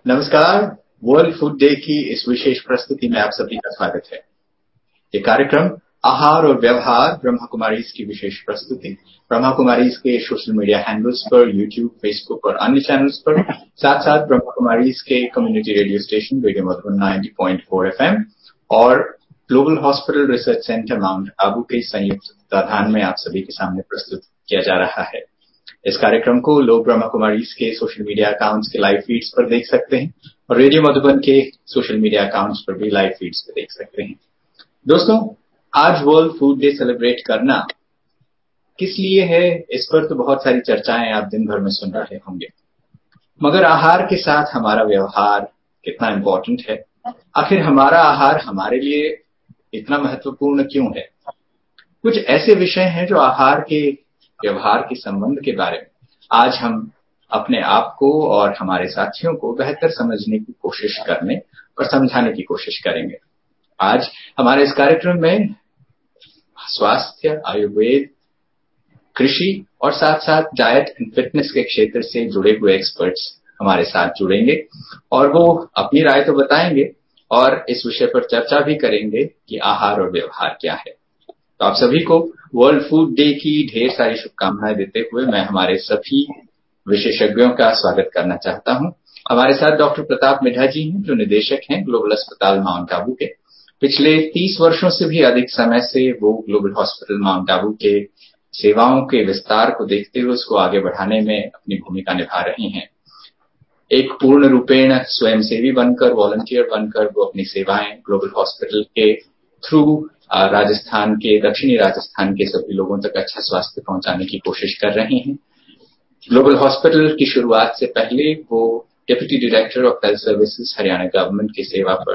नमस्कार। World food day की इस विशेष प्रस्तुति में आप सभी का स्वागत है। ये कार्यक्रम आहार और व्यवहार ब्रह्मा कुमारीज की विशेष प्रस्तुति ब्रह्मा कुमारीज के सोशल मीडिया हैंडल्स पर, यूट्यूब, फेसबुक और अन्य चैनल्स पर, साथ साथ ब्रह्मा कुमारीज के community radio station radio Madhuban 90.4 FM और global hospital research centre mount Abu के संयुक्त तत्वाधान में आप सभी के सामने प्रस्तुत किया जा रहा है। इस कार्यक्रम को लोग ब्रह्मा कुमारीज के सोशल मीडिया अकाउंट्स के लाइव फीड्स पर देख सकते हैं और रेडियो मधुबन के सोशल मीडिया अकाउंट्स पर भी लाइव फीड्स पर देख सकते हैं। दोस्तों, आज वर्ल्ड फूड डे सेलिब्रेट करना किस लिए है, इस पर तो बहुत सारी चर्चाएं आप दिन भर में सुन रहे होंगे, मगर आहार के साथ हमारा व्यवहार कितना इम्पोर्टेंट है? आखिर हमारा आहार हमारे लिए इतना महत्वपूर्ण क्यों है? कुछ ऐसे विषय हैं जो आहार के व्यवहार के संबंध के बारे में आज हम अपने आप को और हमारे साथियों को बेहतर समझने की कोशिश करने और समझाने की कोशिश करेंगे। आज हमारे इस कार्यक्रम में स्वास्थ्य, आयुर्वेद, कृषि और साथ साथ डाइट एंड फिटनेस के क्षेत्र से जुड़े हुए एक्सपर्ट्स हमारे साथ जुड़ेंगे और वो अपनी राय तो बताएंगे और इस विषय पर चर्चा भी करेंगे कि आहार और व्यवहार क्या है। तो आप सभी को वर्ल्ड फूड डे की ढेर सारी शुभकामनाएं देते हुए मैं हमारे सभी विशेषज्ञों का स्वागत करना चाहता हूं। हमारे साथ डॉक्टर प्रताप मिढ़ा जी हैं, जो निदेशक हैं ग्लोबल अस्पताल माउंट आबू के। पिछले 30 वर्षों से भी अधिक समय से वो ग्लोबल हॉस्पिटल माउंट आबू के सेवाओं के विस्तार को देखते हुए उसको आगे बढ़ाने में अपनी भूमिका निभा रही हैं। एक पूर्ण रूपेण स्वयंसेवी बनकर, वॉलंटियर बनकर वो अपनी सेवाएं ग्लोबल हॉस्पिटल के थ्रू राजस्थान के, दक्षिणी राजस्थान के सभी लोगों तक अच्छा स्वास्थ्य पहुंचाने की कोशिश कर रहे हैं। ग्लोबल हॉस्पिटल की शुरुआत से पहले वो deputy director of health services Haryana government की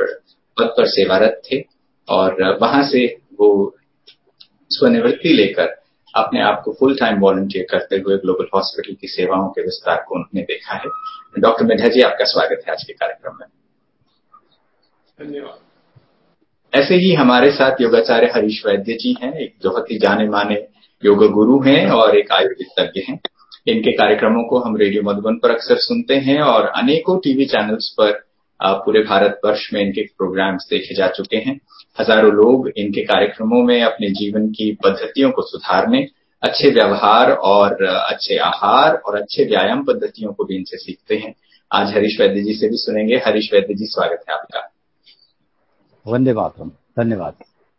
पद पर सेवारत थे और वहां से वो स्वनिवृत्ति लेकर अपने आप को फुल टाइम वॉलंटियर करते हुए ग्लोबल हॉस्पिटल की सेवाओं के विस्तार को उन्होंने देखा है। डॉक्टर मिढ़ा जी, आपका स्वागत है आज के कार्यक्रम में। धन्यवाद। ऐसे ही हमारे साथ योगाचार्य हरीश वैद्य जी हैं, एक बहुत ही जाने माने योग गुरु हैं और एक आयुर्वेद तज्ञ हैं। इनके कार्यक्रमों को हम रेडियो मधुबन पर अक्सर सुनते हैं और अनेकों टीवी चैनल्स पर पूरे भारतवर्ष में इनके प्रोग्राम्स देखे जा चुके हैं। हजारों लोग इनके कार्यक्रमों में अपने जीवन की पद्धतियों को सुधारने, अच्छे व्यवहार और अच्छे आहार और अच्छे व्यायाम पद्धतियों को भी इनसे सीखते हैं। आज हरीश वैद्य जी से भी सुनेंगे। हरीश वैद्य जी, स्वागत है आपका। वंदे मातरम। धन्यवाद।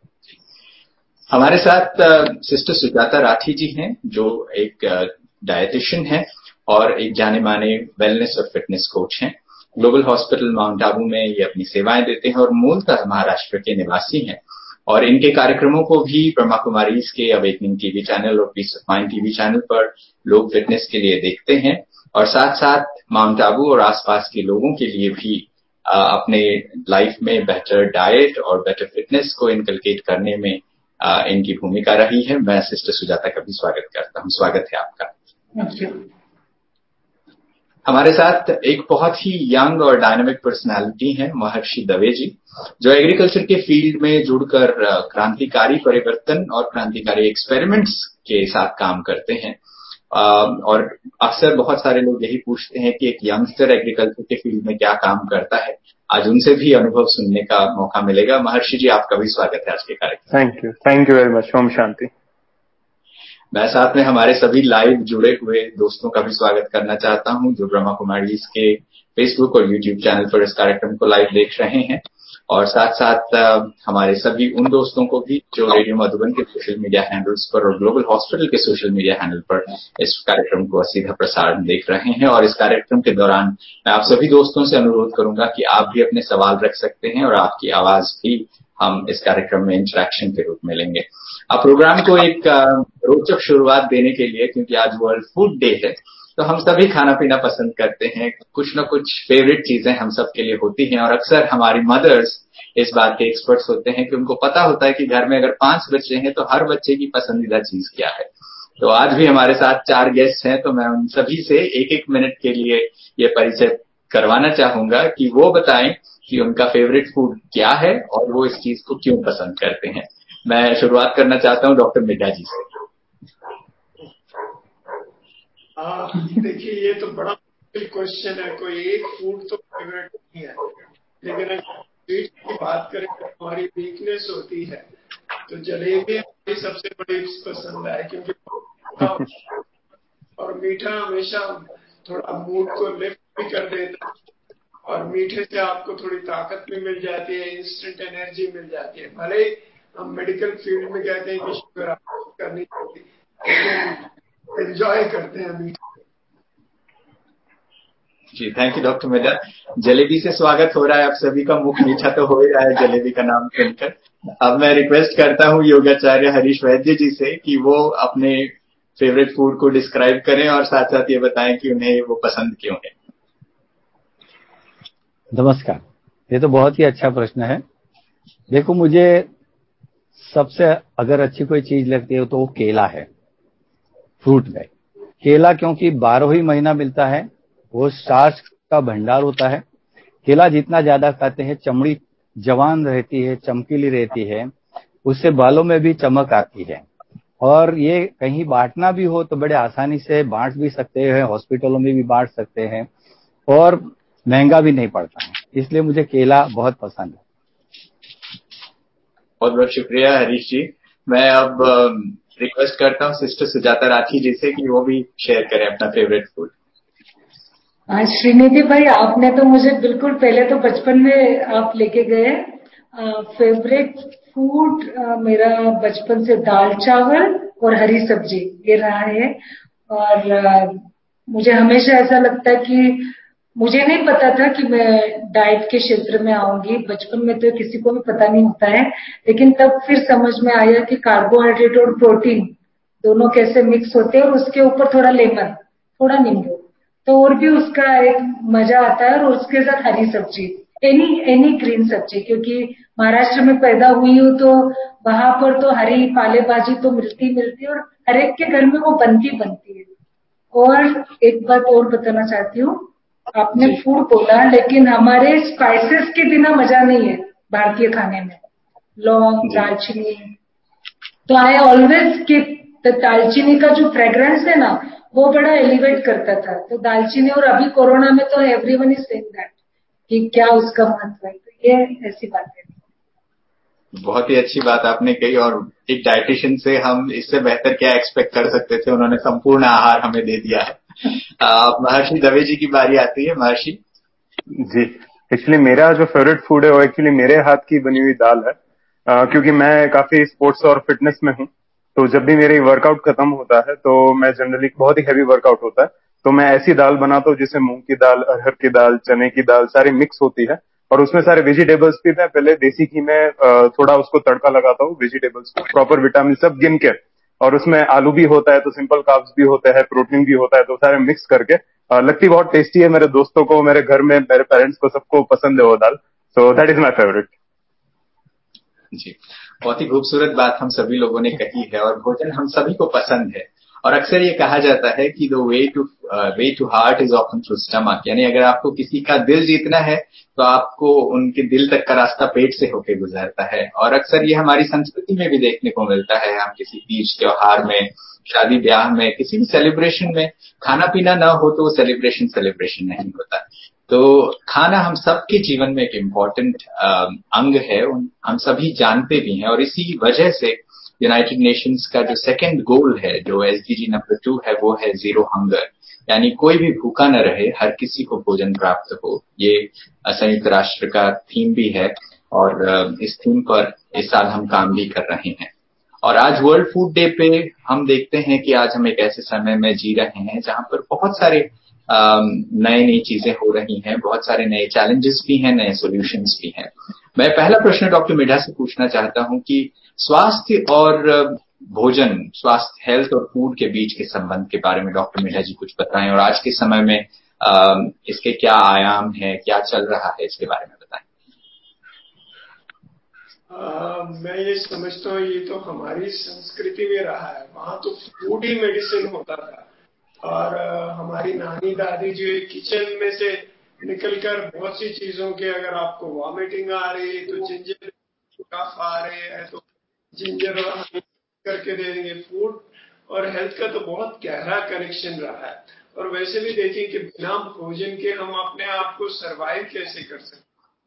हमारे साथ सिस्टर सुजाता राठी जी हैं, जो एक डायटिशियन है और एक जाने माने वेलनेस और फिटनेस कोच हैं। ग्लोबल हॉस्पिटल माउंट आबू में ये अपनी सेवाएं देते हैं और मूलतः महाराष्ट्र के निवासी हैं और इनके कार्यक्रमों को भी ब्रह्मा कुमारीज के अवेकनिंग टीवी चैनल और peace of mind TV channel पर लोग फिटनेस के लिए देखते हैं और साथ साथ माउंट आबू और आसपास के लोगों के लिए भी अपने लाइफ में बेहतर डाइट और बेटर फिटनेस को इनकलकेट करने में इनकी भूमिका रही है। मैं सिस्टर सुजाता का भी स्वागत करता हूं। स्वागत है आपका। हमारे साथ एक बहुत ही यंग और डायनामिक पर्सनालिटी है महर्षि दवे जी, जो एग्रीकल्चर के फील्ड में जुड़कर क्रांतिकारी परिवर्तन और क्रांतिकारी एक्सपेरिमेंट्स के साथ काम करते हैं। और अक्सर बहुत सारे लोग यही पूछते हैं कि एक यंगस्टर एग्रीकल्चर के फील्ड में क्या काम करता है। आज उनसे भी अनुभव सुनने का मौका मिलेगा। महर्षि जी, आपका भी स्वागत है आज के कार्यक्रम। Thank you very much. ओम शांति। मैं साथ में हमारे सभी लाइव जुड़े हुए दोस्तों का भी स्वागत करना चाहता हूं, जो ब्रह्मा कुमारीज के फेसबुक और यूट्यूब चैनल पर इस कार्यक्रम को लाइव देख रहे हैं और साथ साथ हमारे सभी उन दोस्तों को भी जो रेडियो मधुबन के सोशल मीडिया हैंडल्स पर और ग्लोबल हॉस्पिटल के सोशल मीडिया हैंडल पर इस कार्यक्रम को सीधा प्रसारण देख रहे हैं। और इस कार्यक्रम के दौरान मैं आप सभी दोस्तों से अनुरोध करूंगा कि आप भी अपने सवाल रख सकते हैं और आपकी आवाज भी हम इस कार्यक्रम में इंटरेक्शन के रूप में लेंगे। प्रोग्राम को एक रोचक शुरुआत देने के लिए, क्योंकि आज वर्ल्ड फूड डे है, तो हम सभी खाना पीना पसंद करते हैं। कुछ न कुछ फेवरेट चीजें हम सब के लिए होती हैं और अक्सर हमारी मदर्स इस बात के एक्सपर्ट्स होते हैं कि उनको पता होता है कि घर में अगर 5 बच्चे हैं तो हर बच्चे की पसंदीदा चीज क्या है। तो आज भी हमारे साथ 4 गेस्ट हैं, तो मैं उन सभी से 1-1 मिनट के लिए ये परिचय करवाना चाहूंगा कि वो बताएं कि उनका फेवरेट फूड क्या है और वो इस चीज को क्यों पसंद करते हैं। मैं शुरुआत करना चाहता हूं डॉक्टर मिढ़ा जी से। देखिए, ये तो बड़ा क्वेश्चन है। कोई एक फूड तो फेवरेट नहीं है। लेकिन अगर स्वीट की बात करें तो हमारी वीकनेस होती है, तो जलेबी हमारी सबसे बड़ी पसंद है, क्योंकि मीठा और मीठा हमेशा थोड़ा मूड को लिफ्ट भी कर देता है, और मीठे से आपको थोड़ी ताकत भी मिल जाती है, इंस्टेंट एनर्जी मिल जाती है। भले ही हम मेडिकल फील्ड में कहते हैं कि शुगर आपको करनी चाहिए, लेकिन एंजॉय करते हैं मीठे। जी, thank you doctor Mirza. Jalebi से स्वागत हो रहा है आप सभी का, मुख मीठा तो हो ही रहा है जलेबी का नाम सुनकर। अब मैं रिक्वेस्ट करता हूँ योगाचार्य हरीश वैद्य जी से कि वो अपने फेवरेट फूड को डिस्क्राइब करें और साथ साथ ये बताएं कि उन्हें वो पसंद क्यों है। नमस्कार। ये तो बहुत ही अच्छा प्रश्न है। देखो, मुझे सबसे अगर अच्छी कोई चीज लगती है तो वो केला है। फ्रूट में केला, क्योंकि 12 ही महीना मिलता है, वो स्टार्च का भंडार होता है। केला जितना ज्यादा खाते हैं, चमड़ी जवान रहती है, चमकीली रहती है, उससे बालों में भी चमक आती है। और ये कहीं बांटना भी हो तो बड़े आसानी से बांट भी सकते हैं, हॉस्पिटलों में भी बांट सकते हैं, और महंगा भी नहीं पड़ता है। इसलिए मुझे केला बहुत पसंद है। बहुत बहुत शुक्रिया हरीश जी। मैं अब रिक्वेस्ट करता हूँ सिस्टर सुजाता राठी जी से कि वो भी शेयर करें अपना फेवरेट फूड। श्रीनिधि भाई, आपने तो मुझे बिल्कुल पहले तो बचपन में आप लेके गए। फेवरेट फूड मेरा बचपन से दाल चावल और हरी सब्जी ये रहा है। और मुझे हमेशा ऐसा लगता है कि मुझे नहीं पता था कि मैं डाइट के क्षेत्र में आऊंगी। बचपन में तो किसी को भी पता नहीं होता है, लेकिन तब फिर समझ में आया कि कार्बोहाइड्रेट और प्रोटीन दोनों कैसे मिक्स होते हैं, और उसके ऊपर थोड़ा लेमन, थोड़ा नींबू, तो और भी उसका एक मजा आता है। और उसके साथ हरी सब्जी, एनी ग्रीन सब्जी, क्योंकि महाराष्ट्र में पैदा हुई हूँ तो वहां पर तो हरी पाले भाजी तो मिलती और हर एक के घर में वो बनती है। और एक बात और बताना चाहती हूँ, आपने फूड बोला, लेकिन हमारे स्पाइसेस के बिना मजा नहीं है भारतीय खाने में। लौंग, दालचीनी, तो आई ऑलवेज कीप द दालचीनी का जो फ्रेग्रेंस है ना, वो बड़ा एलिवेट करता था। तो दालचीनी, और अभी कोरोना में तो एवरीवन इज सेइंग दैट कि क्या उसका महत्व है। तो ये ऐसी बात है। बहुत ही अच्छी बात आपने कही, और एक डाइटिशियन से हम इससे बेहतर क्या एक्सपेक्ट कर सकते थे। उन्होंने संपूर्ण आहार हमें दे दिया है। महर्षि दवे जी की बारी आती है। महर्षि जी, एक्चुअली मेरा जो फेवरेट फूड है वो एक्चुअली मेरे हाथ की बनी हुई दाल है। क्योंकि मैं काफी स्पोर्ट्स और फिटनेस में हूँ, तो जब भी मेरी वर्कआउट खत्म होता है तो मैं जनरली, बहुत ही हैवी वर्कआउट होता है, तो मैं ऐसी दाल बनाता हूँ जिसमें मूंग की दाल, अरहर की दाल, चने की दाल सारी मिक्स होती है, और उसमें सारे वेजिटेबल्स भी मैं पहले देसी घी में थोड़ा उसको तड़का लगाता हूँ, वेजिटेबल्स को प्रॉपर विटामिन सब गिन के, और उसमें आलू भी होता है तो सिंपल कार्ब्स भी होते हैं, प्रोटीन भी होता है, तो सारे मिक्स करके लगती बहुत टेस्टी है। मेरे दोस्तों को, मेरे घर में, मेरे पेरेंट्स को, सबको पसंद है वो दाल। So that is my favourite. जी, बहुत ही खूबसूरत बात हम सभी लोगों ने कही है, और भोजन हम सभी को पसंद है। और अक्सर ये कहा जाता है कि the way to heart is often through stomach, यानी अगर आपको किसी का दिल जीतना है तो आपको उनके दिल तक का रास्ता पेट से होके गुजरता है। और अक्सर ये हमारी संस्कृति में भी देखने को मिलता है। हम किसी तीज त्योहार में, शादी ब्याह में, किसी भी सेलिब्रेशन में खाना पीना ना हो तो वो सेलिब्रेशन नहीं होता। तो खाना हम सबके जीवन में एक इम्पोर्टेंट अंग है, हम सभी जानते भी हैं। और इसी वजह से यूनाइटेड नेशंस का जो सेकंड गोल है, जो एसडीजी नंबर 2 है, वो है जीरो हंगर, यानी कोई भी भूखा न रहे, हर किसी को भोजन प्राप्त हो। ये संयुक्त राष्ट्र का थीम भी है, और इस थीम पर इस साल हम काम भी कर रहे हैं। और आज वर्ल्ड फूड डे पे हम देखते हैं कि आज हम एक ऐसे समय में जी रहे हैं जहां पर बहुत सारे नई नई चीजें हो रही हैं, बहुत सारे नए चैलेंजेस भी हैं, नए सॉल्यूशंस भी हैं। मैं पहला प्रश्न डॉक्टर मिर्जा से पूछना चाहता हूं कि स्वास्थ्य और भोजन, स्वास्थ्य, हेल्थ और फूड के बीच के संबंध के बारे में डॉक्टर मिर्जा जी कुछ बताएं, और आज के समय में इसके क्या आयाम है, क्या चल रहा है, इसके बारे में बताएं। मैं ये समझता हूँ, ये तो हमारी संस्कृति में रहा है। वहां तो फूड ही मेडिसिन होता था, और हमारी नानी दादी जो किचन में से निकलकर बहुत सी चीजों के, अगर आपको वॉमिटिंग आ रही है तो जिंजर, कफ आ रहे हैं तो जिंजर और करके दे देंगे। फूड और हेल्थ का तो बहुत गहरा कनेक्शन रहा है। और वैसे भी देखें कि बिना भोजन के हम अपने आप को सरवाइव कैसे कर सकते।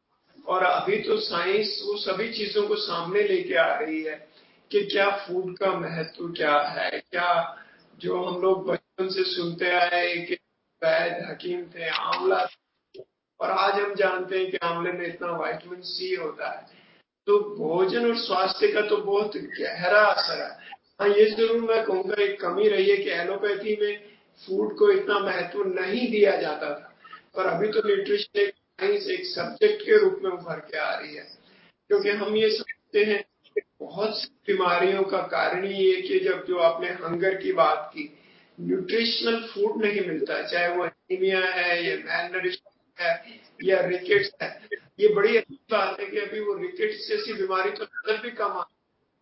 और अभी तो साइंस वो सभी चीजों को सामने लेके आ रही है कि क्या फूड का महत्व क्या है, क्या जो हम लोग बचपन से सुनते आए कि वैद्य हकीम थे, आंवला, और आज हम जानते हैं कि आंवले में इतना विटामिन सी होता है। तो भोजन और स्वास्थ्य का तो बहुत गहरा असर है। हाँ, ये जरूर मैं कहूँगा एक कमी रही है कि एलोपैथी में फूड को इतना महत्व नहीं दिया जाता था, पर अभी तो न्यूट्रिशन एक साइंस, एक सब्जेक्ट के रूप में उभर के आ रही है। क्योंकि हम ये समझते हैं कि बहुत सी बीमारियों का कारण ही ये कि जब जो आपने हंगर की बात की, न्यूट्रिशनल फूड नहीं मिलता, चाहे वो एनीमिया है या मैलनरिशमेंट है या रिकेट्स है। ये बड़ी अच्छी बात है कि अभी वो रिकेट्स जैसी बीमारी तो नजर भी कम आ,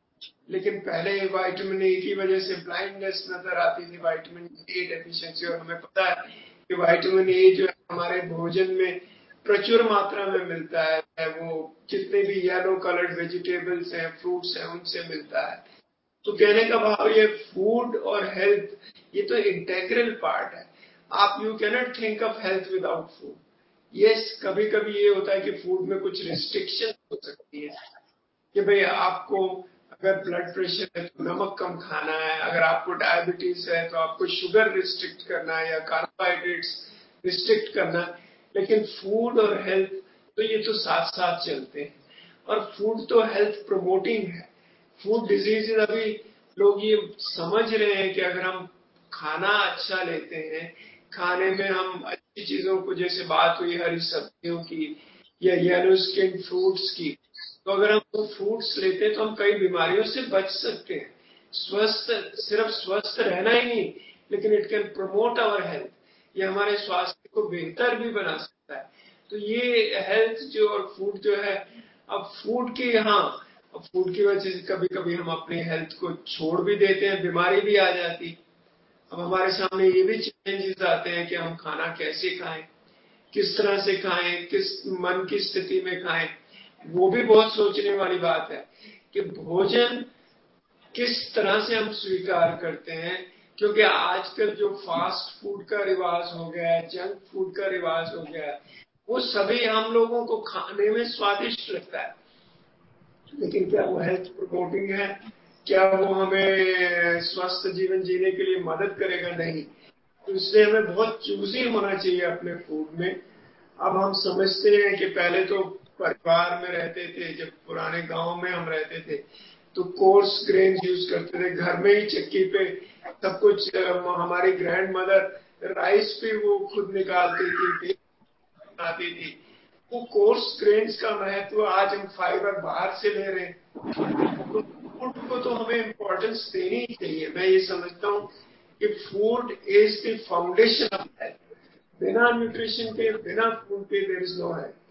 लेकिन पहले विटामिन ए की वजह से ब्लाइंडनेस नजर आती थी, विटामिन ए डेफिशिएंसी। और हमें पता है कि विटामिन ए जो है हमारे भोजन में प्रचुर मात्रा में मिलता है, वो जितने भी येलो कलर्ड वेजिटेबल्स हैं, फ्रूट्स हैं, उनसे मिलता है। तो कहने का भाव ये फूड और हेल्थ ये तो इंटेग्रल पार्ट है। आप you cannot think of health without food. Yes, कभी कभी ये होता है कि फूड में कुछ रिस्ट्रिक्शन हो सकती है कि भाई आपको अगर ब्लड प्रेशर है तो नमक कम खाना है, अगर आपको डायबिटीज है तो आपको शुगर रिस्ट्रिक्ट करना है या कार्बोहाइड्रेट्स रिस्ट्रिक्ट करना है। लेकिन फूड और हेल्थ तो ये तो साथ साथ चलते हैं। और फूड तो हेल्थ प्रमोटिंग है। फूड डिजीजेज अभी लोग ये समझ रहे हैं कि अगर हम खाना अच्छा लेते हैं, खाने में हम अच्छी चीजों को, जैसे बात हुई हरी सब्जियों की या येलो स्किन फ्रूट्स की, तो अगर हम वो फ्रूट्स लेते हैं तो हम कई बीमारियों से बच सकते हैं। स्वस्थ, सिर्फ स्वस्थ रहना ही नहीं, लेकिन it can promote our health. ये हमारे स्वास्थ्य को बेहतर भी बना सकता है। तो ये हेल्थ जो और फूड जो है, अब फूड की, हाँ, अब फूड की वजह से कभी कभी हम अपनी हेल्थ को छोड़ भी देते हैं, बीमारी भी आ जाती। अब हमारे सामने ये भी चैलेंजेस आते हैं कि हम खाना कैसे खाएं, किस तरह से खाएं, किस मन की स्थिति में खाएं। वो भी बहुत सोचने वाली बात है कि भोजन किस तरह से हम स्वीकार करते हैं। क्योंकि आजकल जो फास्ट फूड का रिवाज हो गया है, जंक फूड का रिवाज हो गया है, वो सभी हम लोगों को खाने में स्वादिष्ट लगता है, लेकिन क्या वो हेल्थ प्रमोटिंग है? क्या वो हमें स्वस्थ जीवन जीने के लिए मदद करेगा? नहीं। तो इसलिए हमें बहुत चूजी होना चाहिए अपने फूड में। अब हम समझते हैं कि पहले तो परिवार में रहते थे, जब पुराने गांव में हम रहते थे तो कोर्स ग्रेन यूज करते थे, घर में ही चक्की पे सब कुछ। हमारी ग्रैंड मदर राइस भी वो खुद निकालती थी, बनाती थी। वो कोर्स ग्रेन्स का महत्व आज हम फाइबर बाहर से ले रहे हैं। तो फूड को तो हमें इम्पोर्टेंस देनी ही चाहिए। मैं ये समझता हूँ कि food is the foundation of health. बिना न्यूट्रिशन के, बिना फूड के देयर इज नो हेल्थ।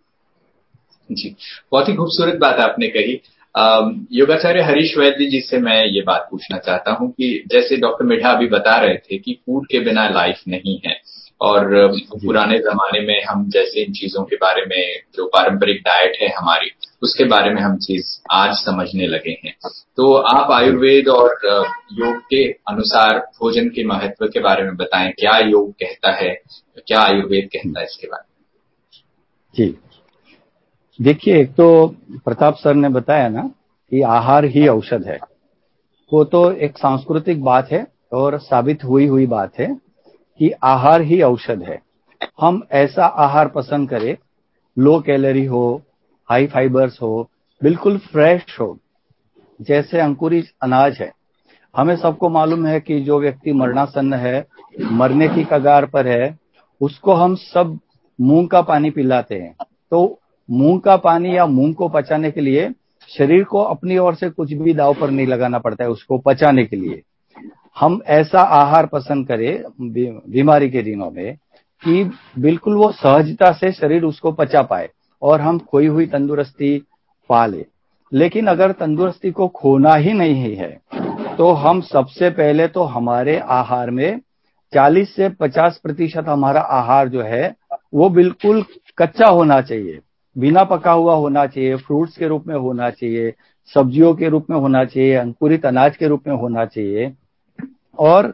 जी, बहुत ही खूबसूरत बात आपने कही। योगाचार्य हरीश वैद्य जी से मैं ये बात पूछना चाहता हूँ कि जैसे डॉक्टर मिढ़ा अभी बता रहे थे कि फूड के बिना लाइफ नहीं है, और पुराने जमाने में हम जैसे इन चीजों के बारे में, जो पारंपरिक डाइट है हमारी, उसके बारे में हम चीज आज समझने लगे हैं। तो आप आयुर्वेद और योग के अनुसार भोजन के महत्व के बारे में बताएं। क्या योग कहता है, क्या आयुर्वेद कहता है इसके बारे में? जी, देखिए, एक तो प्रताप सर ने बताया ना कि आहार ही औषध है। वो तो एक सांस्कृतिक बात है और साबित हुई बात है कि आहार ही औषध है। हम ऐसा आहार पसंद करें, लो कैलोरी हो, हाई फाइबर्स हो, बिल्कुल फ्रेश हो, जैसे अंकुरित अनाज है। हमें सबको मालूम है कि जो व्यक्ति मरणासन्न है, मरने की कगार पर है, उसको हम सब मूंग का पानी पिलाते हैं। तो मूंग का पानी या मूंग को पचाने के लिए शरीर को अपनी ओर से कुछ भी दांव पर नहीं लगाना पड़ता है उसको पचाने के लिए। हम ऐसा आहार पसंद करें बीमारी के दिनों में कि बिल्कुल वो सहजता से शरीर उसको पचा पाए और हम खोई हुई तंदुरुस्ती पा ले। लेकिन अगर तंदुरुस्ती को खोना ही नहीं है तो हम सबसे पहले तो हमारे आहार में 40 से 50% हमारा आहार जो है वो बिल्कुल कच्चा होना चाहिए, बिना पका हुआ होना चाहिए, फ्रूट्स के रूप में होना चाहिए, सब्जियों के रूप में होना चाहिए, अंकुरित अनाज के रूप में होना चाहिए। और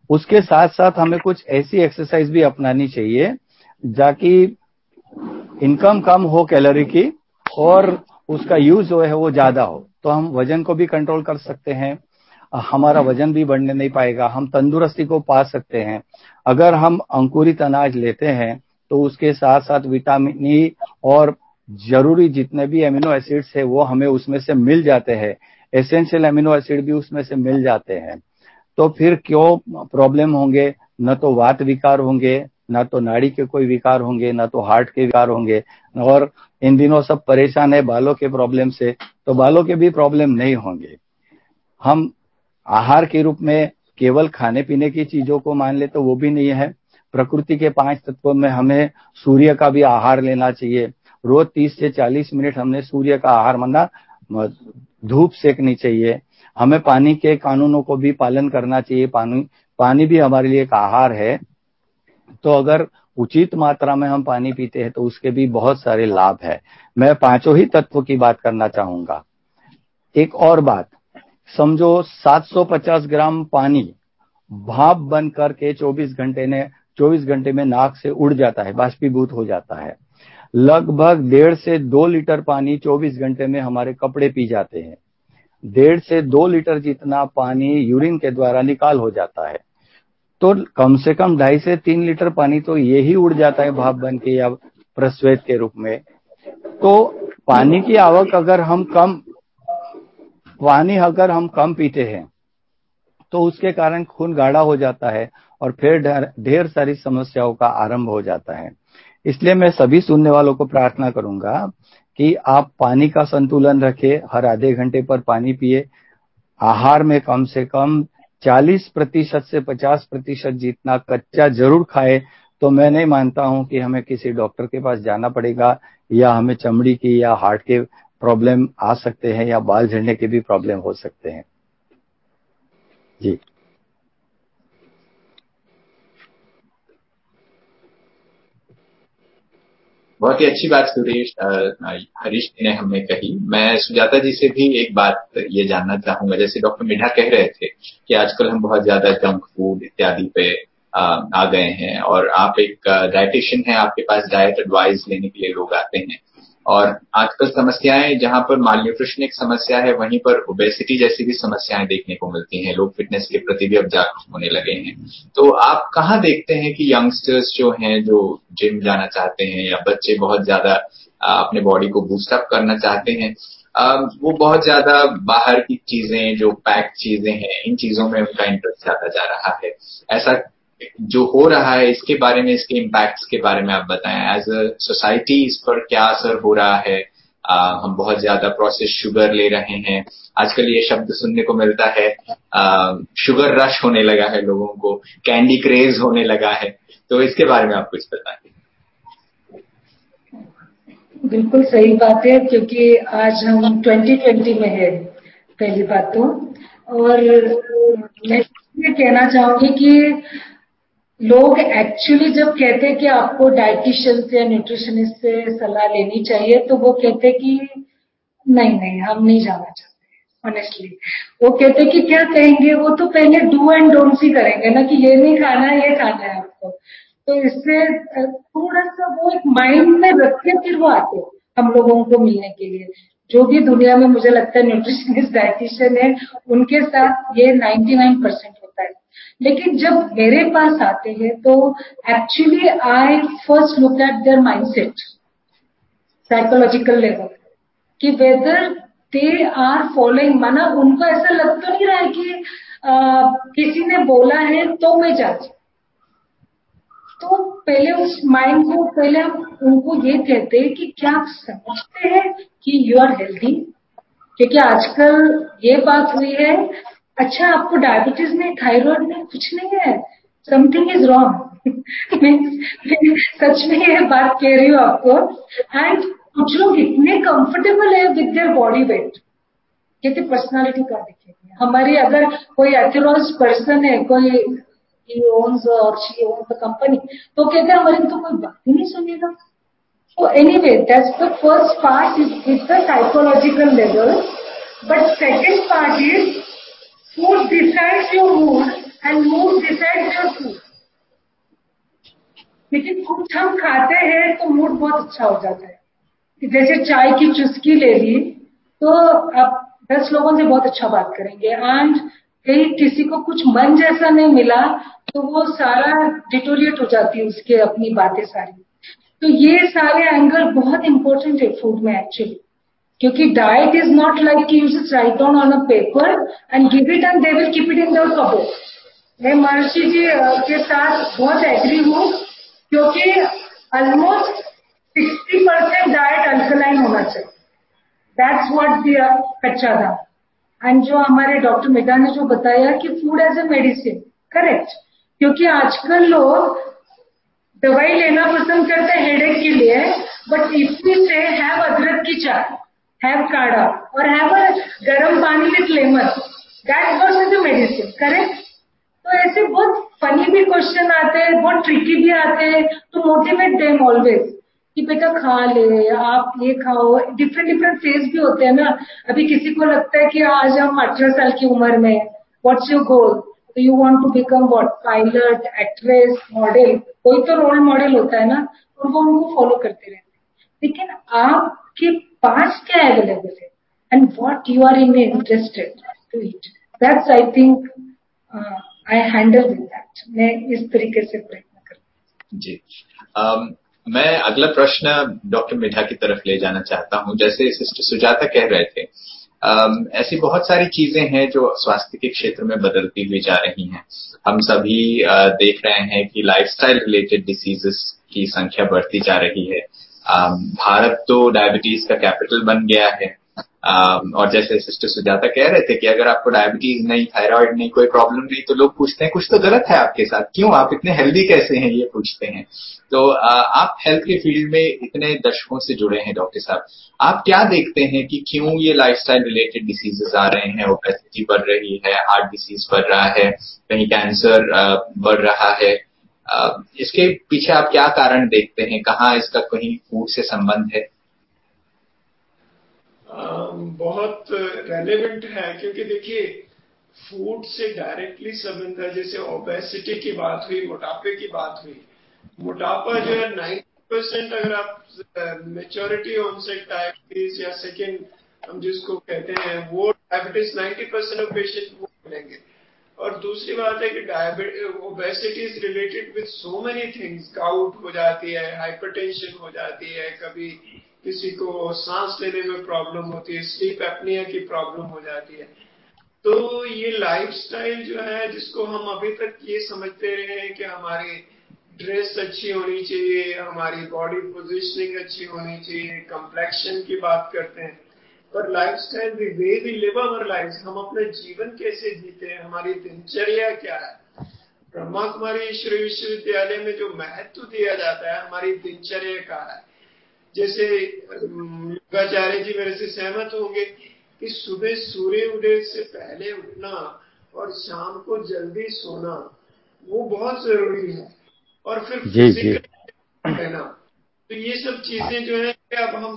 उसके साथ साथ हमें कुछ ऐसी एक्सरसाइज भी अपनानी चाहिए जाकि इनकम कम हो कैलोरी की और उसका यूज जो है वो ज्यादा हो, तो हम वजन को भी कंट्रोल कर सकते हैं, हमारा वजन भी बढ़ने नहीं पाएगा, हम तंदुरुस्ती को पा सकते हैं। अगर हम अंकुरित अनाज लेते हैं तो उसके साथ साथ विटामिन ई और जरूरी जितने भी एमिनो एसिड्स है वो हमें उसमें से मिल जाते हैं, एसेंशियल एमिनो एसिड भी उसमें से मिल जाते हैं। तो फिर क्यों प्रॉब्लम होंगे, न तो वात विकार होंगे, न तो नाड़ी के कोई विकार होंगे, न तो हार्ट के विकार होंगे। और इन दिनों सब परेशान है बालों के प्रॉब्लम से, तो बालों के भी प्रॉब्लम नहीं होंगे। हम आहार के रूप में केवल खाने पीने की चीजों को मान ले तो वो भी नहीं है। प्रकृति के 5 तत्वों में हमें सूर्य का भी आहार लेना चाहिए। रोज 30 से 40 मिनट हमने सूर्य का आहार माना धूप सेकनी चाहिए। हमें पानी के कानूनों को भी पालन करना चाहिए। पानी भी हमारे लिए एक आहार है। तो अगर उचित मात्रा में हम पानी पीते हैं तो उसके भी बहुत सारे लाभ है। मैं 5 ही तत्वों की बात करना चाहूंगा। एक और बात समझो, 750 ग्राम पानी भाप बन करके 24 घंटे में नाक से उड़ जाता है, बाष्पीभूत हो जाता है। लगभग 1.5 से 2 लीटर पानी 24 घंटे में हमारे कपड़े पी जाते हैं। 1.5 से 2 लीटर जितना पानी यूरिन के द्वारा निकाल हो जाता है। तो कम से कम 2.5 से 3 लीटर पानी तो ये ही उड़ जाता है भाप बन के या प्रस्वेद के रूप में। तो पानी की आवक अगर हम कम पीते हैं तो उसके कारण खून गाढ़ा हो जाता है और फिर ढेर सारी समस्याओं का आरंभ हो जाता है। इसलिए मैं सभी सुनने वालों को प्रार्थना करूंगा कि आप पानी का संतुलन रखें, हर आधे घंटे पर पानी पिए। आहार में कम से कम 40% से 50% जितना कच्चा जरूर खाए। तो मैं नहीं मानता हूं कि हमें किसी डॉक्टर के पास जाना पड़ेगा या हमें चमड़ी की या हार्ट के प्रॉब्लम आ सकते हैं या बाल झड़ने के भी प्रॉब्लम हो सकते हैं। जी बहुत ही अच्छी बात हरीश ने हमें कही। मैं सुजाता जी से भी एक बात ये जानना चाहूंगा, जैसे डॉक्टर मिढ़ा कह रहे थे कि आजकल हम बहुत ज्यादा जंक फूड इत्यादि पे आ गए हैं, और आप एक डाइटिशियन हैं, आपके पास डाइट एडवाइस लेने के लिए लोग आते हैं। और आजकल समस्याएं, जहां पर मालन्यूट्रिशन एक समस्या है, वहीं पर ओबेसिटी जैसी भी समस्याएं देखने को मिलती हैं। लोग फिटनेस के प्रति भी अब जागरूक होने लगे हैं। तो आप कहाँ देखते हैं कि यंगस्टर्स जो हैं, जो जिम जाना चाहते हैं, या बच्चे बहुत ज्यादा अपने बॉडी को बूस्ट अप करना चाहते हैं, वो बहुत ज्यादा बाहर की चीजें, जो पैक चीजें हैं, इन चीजों में उनका इंटरेस्ट ज्यादा जा रहा है। ऐसा जो हो रहा है, इसके बारे में, इसके इम्पैक्ट्स के बारे में आप बताएं। एज अ सोसाइटी इस पर क्या असर हो रहा है? हम बहुत ज्यादा प्रोसेस शुगर ले रहे हैं। आजकल ये शब्द सुनने को मिलता है, शुगर रश होने लगा है, लोगों को कैंडी क्रेज होने लगा है। तो इसके बारे में आप कुछ बताएं। बिल्कुल सही बात है, क्योंकि आज हम 2020 में है पहली बात तो। और मैं ये कहना चाहूंगी कि लोग एक्चुअली जब कहते हैं कि आपको डाइटिशियन से या न्यूट्रिशनिस्ट से सलाह लेनी चाहिए, तो वो कहते हैं कि नहीं हम नहीं जाना चाहते। ऑनेस्टली वो कहते हैं कि क्या कहेंगे, वो तो पहले डू एंड डोंट्स ही करेंगे ना, कि ये नहीं खाना है, ये खाना है आपको। तो इससे थोड़ा सा वो एक माइंड में रख के फिर वो आते हैं हम लोगों को मिलने के लिए। जो भी दुनिया में मुझे लगता है न्यूट्रिशनिस्ट डाइटिशियन है, उनके साथ ये 99% होता है। लेकिन जब मेरे पास आते हैं तो actually I first look at their mindset, psychological level, कि वेदर दे आर फॉलोइंग, माना उनको ऐसा लग तो नहीं रहा है कि किसी ने बोला है तो मैं जाती। तो पहले उस माइंड को, पहले हम उनको ये कहते हैं कि क्या आप समझते हैं कि यू आर हेल्दी। क्योंकि आजकल ये बात हुई है, अच्छा आपको डायबिटीज नहीं, थायराइड नहीं, कुछ नहीं है, समथिंग इज रॉन्ग। मैं सच में ये बात कह रही हूँ आपको। एंड कुछ लोग इतने कंफर्टेबल है विद देयर बॉडी वेट, कहते पर्सनालिटी का दिखेगी हमारी। अगर कोई एथेरोज पर्सन है, कोई he owns or she owns the company, तो कहते हैं हमारी तो कोई बात ही नहीं सुनेगा। So anyway, that's the first part is the psychological level. But second part is food decides your mood and mood decides लेकिन कुछ हम खाते हैं तो मूड बहुत अच्छा हो जाता है। जैसे चाय की चुस्की ले ली तो आप 10 लोगों से बहुत अच्छा बात करेंगे, एंड कहीं किसी को कुछ मन जैसा नहीं मिला तो वो सारा डिटोरिएट हो जाती है उसके अपनी बातें सारी। तो ये सारे एंगल बहुत इंपॉर्टेंट है फूड में एक्चुअली, क्योंकि diet is not like you just write down on a paper and give it and they will keep it in their cupboard. मैं महर्षि जी के साथ बहुत एग्री हूँ, क्योंकि ऑलमोस्ट 60% डाइट अल्कलाइन होना चाहिए। दैट्स व्हाट द कच्चा था। एंड जो हमारे डॉक्टर मेहता ने जो बताया कि food as a medicine, correct, क्योंकि आजकल लोग दवाई लेना पसंद करते हैं हेडेक के लिए, but if we say have अदरक की चाय, हैव काढ़ा और हैव अ गर्म पानी with lemon, that works as a medicine, correct. तो ऐसे बहुत फनी भी क्वेश्चन आते हैं, बहुत ट्रिकी भी आते हैं, टू मोटिवेट देम ऑलवेज कि बेटा खा ले, आप ये खाओ। डिफरेंट डिफरेंट फेज भी होते हैं ना। अभी किसी को लगता है कि आज हम 18 साल की उम्र में, व्हाट्स योर गोल, तो you want to become what, pilot, actress, model, कोई तो रोल मॉडल होता है ना, और वो उनको फॉलो करते रहते हैं। लेकिन आपके पास क्या अवेलेबल है and what you are in interested to it, that's I think I handle with that. मैं इस तरीके से प्रयत्न करती हूँ। जी। मैं अगला प्रश्न डॉक्टर मिठा की तरफ ले जाना चाहता हूँ। जैसे सिस्टर सुजाता कह रहे थे, ऐसी बहुत सारी चीजें हैं जो स्वास्थ्य के क्षेत्र में बदलती हुई जा रही हैं। हम सभी देख रहे हैं कि लाइफस्टाइल रिलेटेड डिसीजेस की संख्या बढ़ती जा रही है। भारत तो डायबिटीज का कैपिटल बन गया है। और जैसे सिस्टर सुजाता कह रहे थे कि अगर आपको डायबिटीज नहीं, थायराइड नहीं, कोई प्रॉब्लम नहीं, तो लोग पूछते हैं कुछ तो गलत है आपके साथ, क्यों आप इतने हेल्दी कैसे हैं, ये पूछते हैं। तो आप हेल्थ के फील्ड में इतने दशकों से जुड़े हैं डॉक्टर साहब, आप क्या देखते हैं कि क्यों ये लाइफस्टाइल रिलेटेड डिसीजेस आ रहे हैं, ओबेसिटी बढ़ रही है, हार्ट डिसीज बढ़ रहा है, कहीं कैंसर बढ़ रहा है, इसके पीछे आप क्या कारण देखते हैं? कहाँ इसका कहीं फूड से संबंध है? बहुत रेलेवेंट है, क्योंकि देखिए फूड से डायरेक्टली संबंध है। जैसे ओबेसिटी की बात हुई, मोटापे की बात हुई। मोटापा जो है 90%, अगर आप मेच्योरिटी ऑनसेट डायबिटीज या सेकेंड हम जिसको कहते हैं वो डायबिटीज, 90% ऑफ पेशेंट वो मिलेंगे। और दूसरी बात है कि obesity is related with so many things. Gout हो जाती है, हाइपरटेंशन हो जाती है, कभी किसी को सांस लेने में प्रॉब्लम होती है, स्लीप एपनिया की प्रॉब्लम हो जाती है। तो ये लाइफस्टाइल जो है, जिसको हम अभी तक ये समझते रहे हैं कि हमारी ड्रेस अच्छी होनी चाहिए, हमारी बॉडी पोजिशनिंग अच्छी होनी चाहिए, कंप्लेक्शन की बात करते हैं, पर lifestyle, the way we live our life, हम अपने जीवन कैसे जीते हैं, हमारी दिनचर्या क्या है। ब्रह्मा कुमारी ईश्वरी विश्वविद्यालय में जो महत्व दिया जाता है हमारी दिनचर्या का है। जैसे योगाचार्य जी मेरे से सहमत होंगे कि सुबह सूर्य उदय से पहले उठना और शाम को जल्दी सोना वो बहुत जरूरी है, और फिर फिजिकल रहना। तो ये सब चीजें जो है कि अब हम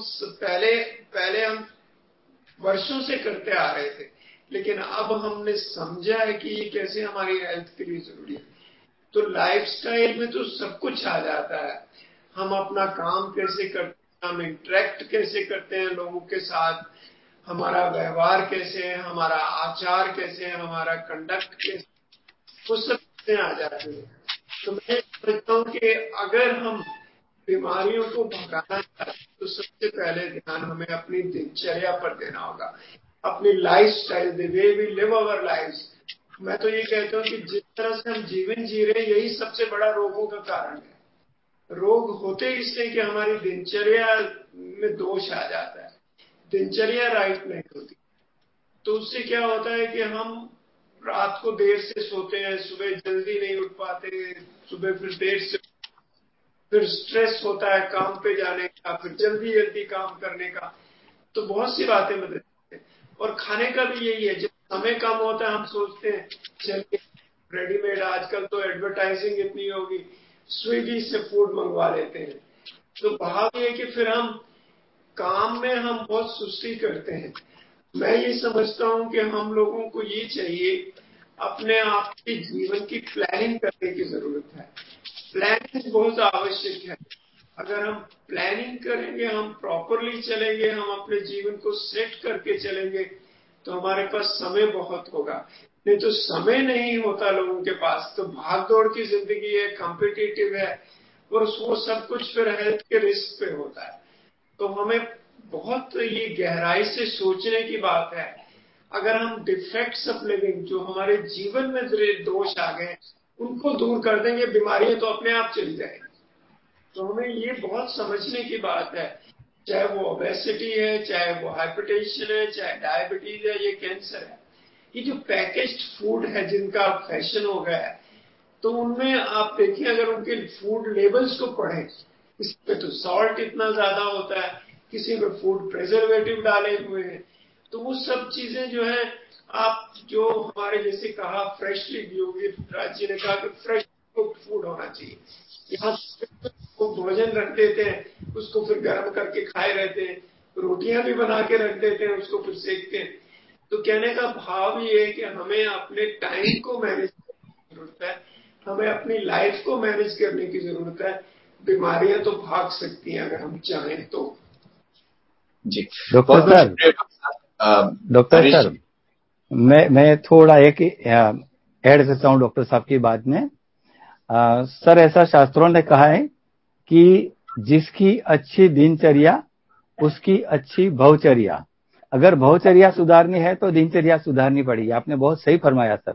पहले हम वर्षों से करते आ रहे थे, लेकिन अब हमने समझा है कि ये कैसे हमारी हेल्थ के लिए जरूरी है। तो लाइफस्टाइल में तो सब कुछ आ जाता है। हम अपना काम कैसे करते हैं, हम इंटरेक्ट कैसे करते हैं लोगों के साथ, हमारा व्यवहार कैसे है, हमारा आचार कैसे है, हमारा कंडक्ट कैसे, वो सब चीजें आ जाती है। तो मैं समझता हूँ कि अगर हम बीमारियों को भगाना चाहते हैं तो सबसे पहले ध्यान हमें अपनी दिनचर्या पर देना होगा, अपनी lifestyle, the way we live our life. मैं तो ये कहता हूँ कि जिस तरह से हम जीवन जी रहे हैं यही सबसे बड़ा रोगों का कारण है। रोग होते इसलिए कि हमारी दिनचर्या में दोष आ जाता है, दिनचर्या राइट नहीं होती। तो उससे क्या होता है कि हम रात को देर से सोते हैं, सुबह जल्दी नहीं उठ पाते, सुबह फिर देर से, फिर स्ट्रेस होता है काम पे जाने का, फिर जल्दी जल्दी काम करने का। तो बहुत सी बातें बदलती हैं। और खाने का भी यही है, जब समय कम होता है हम सोचते हैं चलिए रेडीमेड, आजकल तो एडवर्टाइजिंग इतनी होगी, स्विगी से फूड मंगवा लेते हैं। तो भाव ये कि फिर हम काम में हम बहुत सुस्ती करते हैं। मैं ये समझता हूँ कि हम लोगों को ये चाहिए, अपने आप के जीवन की प्लानिंग करने की जरूरत है। प्लानिंग बहुत आवश्यक है। अगर हम प्लानिंग करेंगे, हम प्रॉपरली चलेंगे, हम अपने जीवन को सेट करके चलेंगे, तो हमारे पास समय बहुत होगा। नहीं तो समय नहीं होता लोगों के पास, तो भाग दौड़ की जिंदगी है, कॉम्पिटिटिव है, और वो सब कुछ फिर हेल्थ के रिस्क पे होता है। तो हमें बहुत ये गहराई से सोचने की बात है। अगर हम डिफेक्ट्स ऑफ लिविंग, जो हमारे जीवन में दोष आ गए, उनको दूर कर देंगे, बीमारियां तो अपने आप चली जाएंगी। तो हमें ये बहुत समझने की बात है, चाहे वो ओबेसिटी है, चाहे वो हाइपरटेंशन है, चाहे डायबिटीज है, ये कैंसर है, ये जो पैकेज्ड फूड है जिनका फैशन हो गया है, तो उनमें आप देखिए, अगर उनके फूड लेबल्स को पढ़ें, इसमें तो सॉल्ट इतना ज्यादा होता है, किसी में फूड प्रिजर्वेटिव डाले हुए हैं। तो वो सब चीजें जो है, आप जो हमारे जैसे कहा फ्रेशली, योगी राज जी ने कहा कि फ्रेश फूड होना चाहिए। यहाँ वो भोजन रख देते हैं, उसको फिर गर्म करके खाए रहते हैं, रोटियां भी बना के रख देते हैं, उसको फिर सेकते हैं। तो कहने का भाव ये है कि हमें अपने टाइम को मैनेज करने की जरूरत है, हमें अपनी लाइफ को मैनेज करने की जरूरत है। बीमारियां तो भाग सकती हैं अगर हम चाहें तो। जी, डॉक्टर बहुत सर, शुक्रिया डॉक्टर हरीश सर, जी। मैं थोड़ा एक ऐड करता हूँ डॉक्टर साहब की बात में। सर, ऐसा शास्त्रों ने कहा है कि जिसकी अच्छी दिनचर्या उसकी अच्छी भवचर्या। अगर भवचर्या सुधारनी है तो दिनचर्या सुधारनी पड़ेगी। आपने बहुत सही फरमाया सर।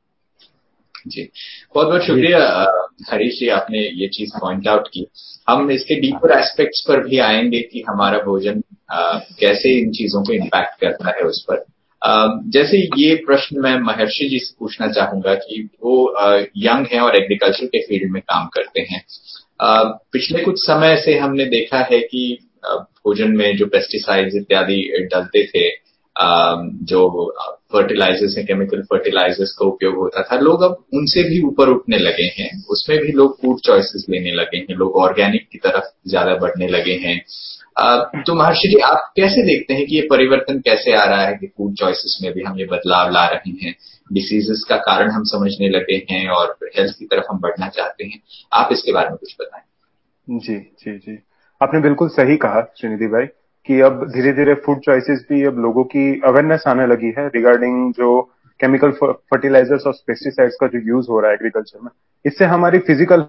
जी, बहुत बहुत जी शुक्रिया सर। हरीश जी, आपने ये चीज पॉइंट आउट की। हम इसके डीपर एस्पेक्ट्स पर भी आएंगे कि हमारा भोजन कैसे इन चीजों को इम्पैक्ट करता है उस पर। जैसे ये प्रश्न मैं महर्षि जी से पूछना चाहूंगा कि वो यंग हैं और एग्रीकल्चर के फील्ड में काम करते हैं। पिछले कुछ समय से हमने देखा है कि भोजन में जो पेस्टिसाइड्स इत्यादि डलते थे, जो फर्टिलाइजर्स हैं, केमिकल फर्टिलाइजर्स का उपयोग होता था, लोग अब उनसे भी ऊपर उठने लगे हैं। उसमें भी लोग फूड चॉइसेस लेने लगे हैं, लोग ऑर्गेनिक की तरफ ज्यादा बढ़ने लगे हैं। तो महर्षि जी, आप कैसे देखते हैं कि ये परिवर्तन कैसे आ रहा है कि फूड चॉइसेस में भी हम ये बदलाव ला रहे हैं, डिसीजेस का कारण हम समझने लगे हैं और हेल्थ की तरफ हम बढ़ना चाहते हैं? आप इसके बारे में कुछ बताएं। जी जी जी, आपने बिल्कुल सही कहा श्रीनिधि भाई कि अब धीरे धीरे फूड चॉइसेस भी अब लोगों की अवेयरनेस आने लगी है रिगार्डिंग जो केमिकल फर्टिलाइजर्स और पेस्टिसाइड्स का जो यूज हो रहा है एग्रीकल्चर में। इससे हमारी फिजिकल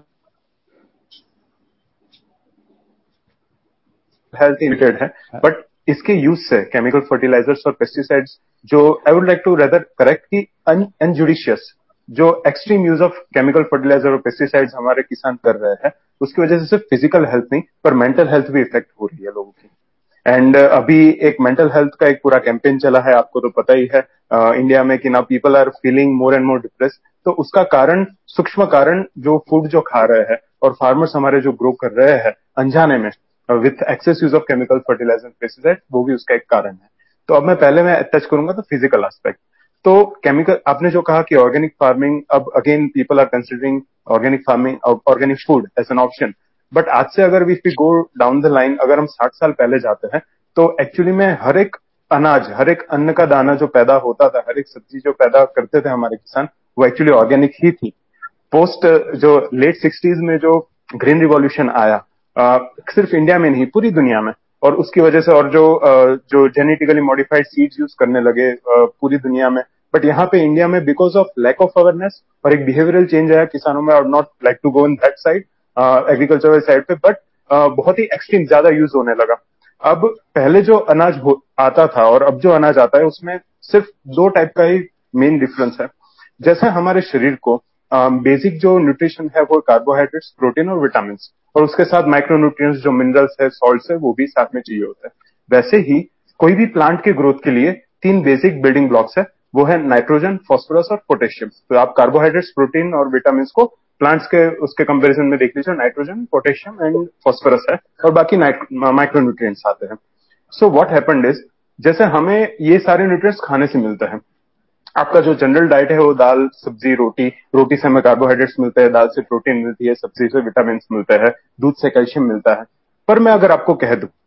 हेल्थ लिमिटेड है, बट इसके यूज से केमिकल फर्टिलाइजर्स और पेस्टिसाइड्स जो I would like to rather correct कि अनजुडिशियस जो extreme use of chemical fertiliser और पेस्टिसाइड्स हमारे किसान कर रहे हैं, उसकी वजह से सिर्फ फिजिकल हेल्थ नहीं पर मेंटल हेल्थ भी इफेक्ट हो रही है लोगों की। एंड अभी एक मेंटल हेल्थ का एक पूरा कैंपेन चला है, आपको तो पता ही है इंडिया में कि now people are feeling more and more depressed. तो उसका कारण, सूक्ष्म कारण जो फूड जो खा रहे हैं और फार्मर्स हमारे जो ग्रो कर रहे हैं अनजाने में with excess use of chemical fertiliser pesticide, वो भी उसका एक कारण है। तो अब मैं टच करूंगा तो फिजिकल एस्पेक्ट। तो केमिकल, आपने जो कहा कि ऑर्गेनिक फार्मिंग, अब again people are considering organic farming, organic food as an option. But आज से अगर we go down the line, अगर हम 60 साल पहले जाते हैं तो एक्चुअली में हर एक अनाज, हर एक अन्न का दाना जो पैदा होता था, हर एक सब्जी जो पैदा करते थे हमारे किसान, वो एक्चुअली ऑर्गेनिक ही थी। पोस्ट जो लेट 60s में जो ग्रीन रिवॉल्यूशन आया, सिर्फ इंडिया में नहीं पूरी दुनिया में, और उसकी वजह से और जो जेनेटिकली मॉडिफाइड सीड्स यूज करने लगे पूरी दुनिया में। बट यहाँ पे इंडिया में because of lack of awareness और एक बिहेवियरल चेंज आया किसानों में, और not like to go in that side agricultural side पे, बट बहुत ही एक्सट्रीम ज्यादा यूज होने लगा। अब पहले जो अनाज आता था और अब जो अनाज आता है उसमें सिर्फ दो टाइप का ही मेन डिफरेंस है। जैसे हमारे शरीर को बेसिक जो न्यूट्रिशन है वो कार्बोहाइड्रेट्स, प्रोटीन और विटामिन, और उसके साथ माइक्रो न्यूट्रिएंट्स जो मिनरल्स है, सॉल्ट्स है, वो भी साथ में चाहिए होता है। वैसे ही कोई भी प्लांट के ग्रोथ के लिए तीन बेसिक बिल्डिंग ब्लॉक्स है, वो है नाइट्रोजन, फास्फोरस और पोटेशियम। तो आप कार्बोहाइड्रेट्स, प्रोटीन और विटामिन को प्लांट्स के उसके कंपैरिजन में देख लीजिए, नाइट्रोजन, पोटेशियम एंड फास्फोरस है, और बाकी माइक्रो न्यूट्रिएंट्स आते हैं। सो व्हाट हैपेंड इज, जैसे हमें ये सारे न्यूट्रिएंट्स खाने से मिलते हैं, आपका जो जनरल डाइट है वो दाल, सब्जी, रोटी, रोटी से हमें कार्बोहाइड्रेट्स मिलते हैं, दाल से प्रोटीन मिलती है, सब्जी से विटामिन मिलते हैं, दूध से कैल्शियम मिलता है। पर मैं अगर आपको कह दूं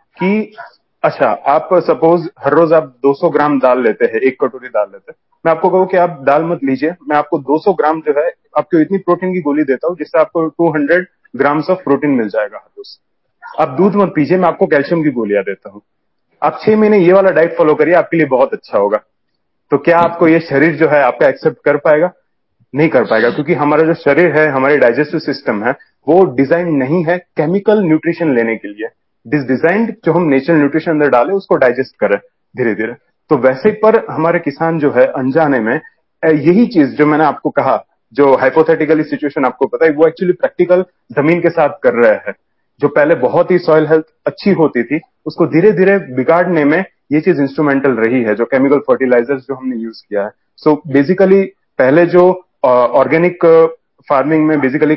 कि अच्छा, आप सपोज हर रोज आप 200 ग्राम दाल लेते हैं, एक कटोरी दाल लेते हैं, मैं आपको कहूं कि आप दाल मत लीजिए, मैं आपको 200 ग्राम जो है आपको इतनी प्रोटीन की गोली देता हूँ जिससे आपको 200 ग्राम्स ऑफ प्रोटीन मिल जाएगा हर रोज। आप दूध मत पीजिए, मैं आपको कैल्शियम की गोलियां देता हूँ। आप 6 महीने ये वाला डाइट फॉलो करिए, आपके लिए बहुत अच्छा होगा। तो क्या आपको ये शरीर जो है आपका एक्सेप्ट कर पाएगा? नहीं कर पाएगा, क्योंकि हमारा जो शरीर है, हमारे डाइजेस्टिव सिस्टम है, वो डिजाइन नहीं है केमिकल न्यूट्रिशन लेने के लिए। डिजाइंड जो हम नेचुरल न्यूट्रिशन अंदर डाले उसको डाइजेस्ट करें धीरे धीरे। तो वैसे पर हमारे किसान जो है अनजाने में यही चीज जो मैंने आपको कहा, जो हाइपोथेटिकली सिचुएशन आपको पता है, वो एक्चुअली प्रैक्टिकल जमीन के साथ कर रहे हैं। जो पहले बहुत ही सॉइल हेल्थ अच्छी होती थी, उसको धीरे धीरे बिगाड़ने में ये चीज इंस्ट्रूमेंटल रही है, जो केमिकल फर्टिलाइजर्स जो हमने यूज किया है। सो बेसिकली पहले जो ऑर्गेनिक फार्मिंग में बेसिकली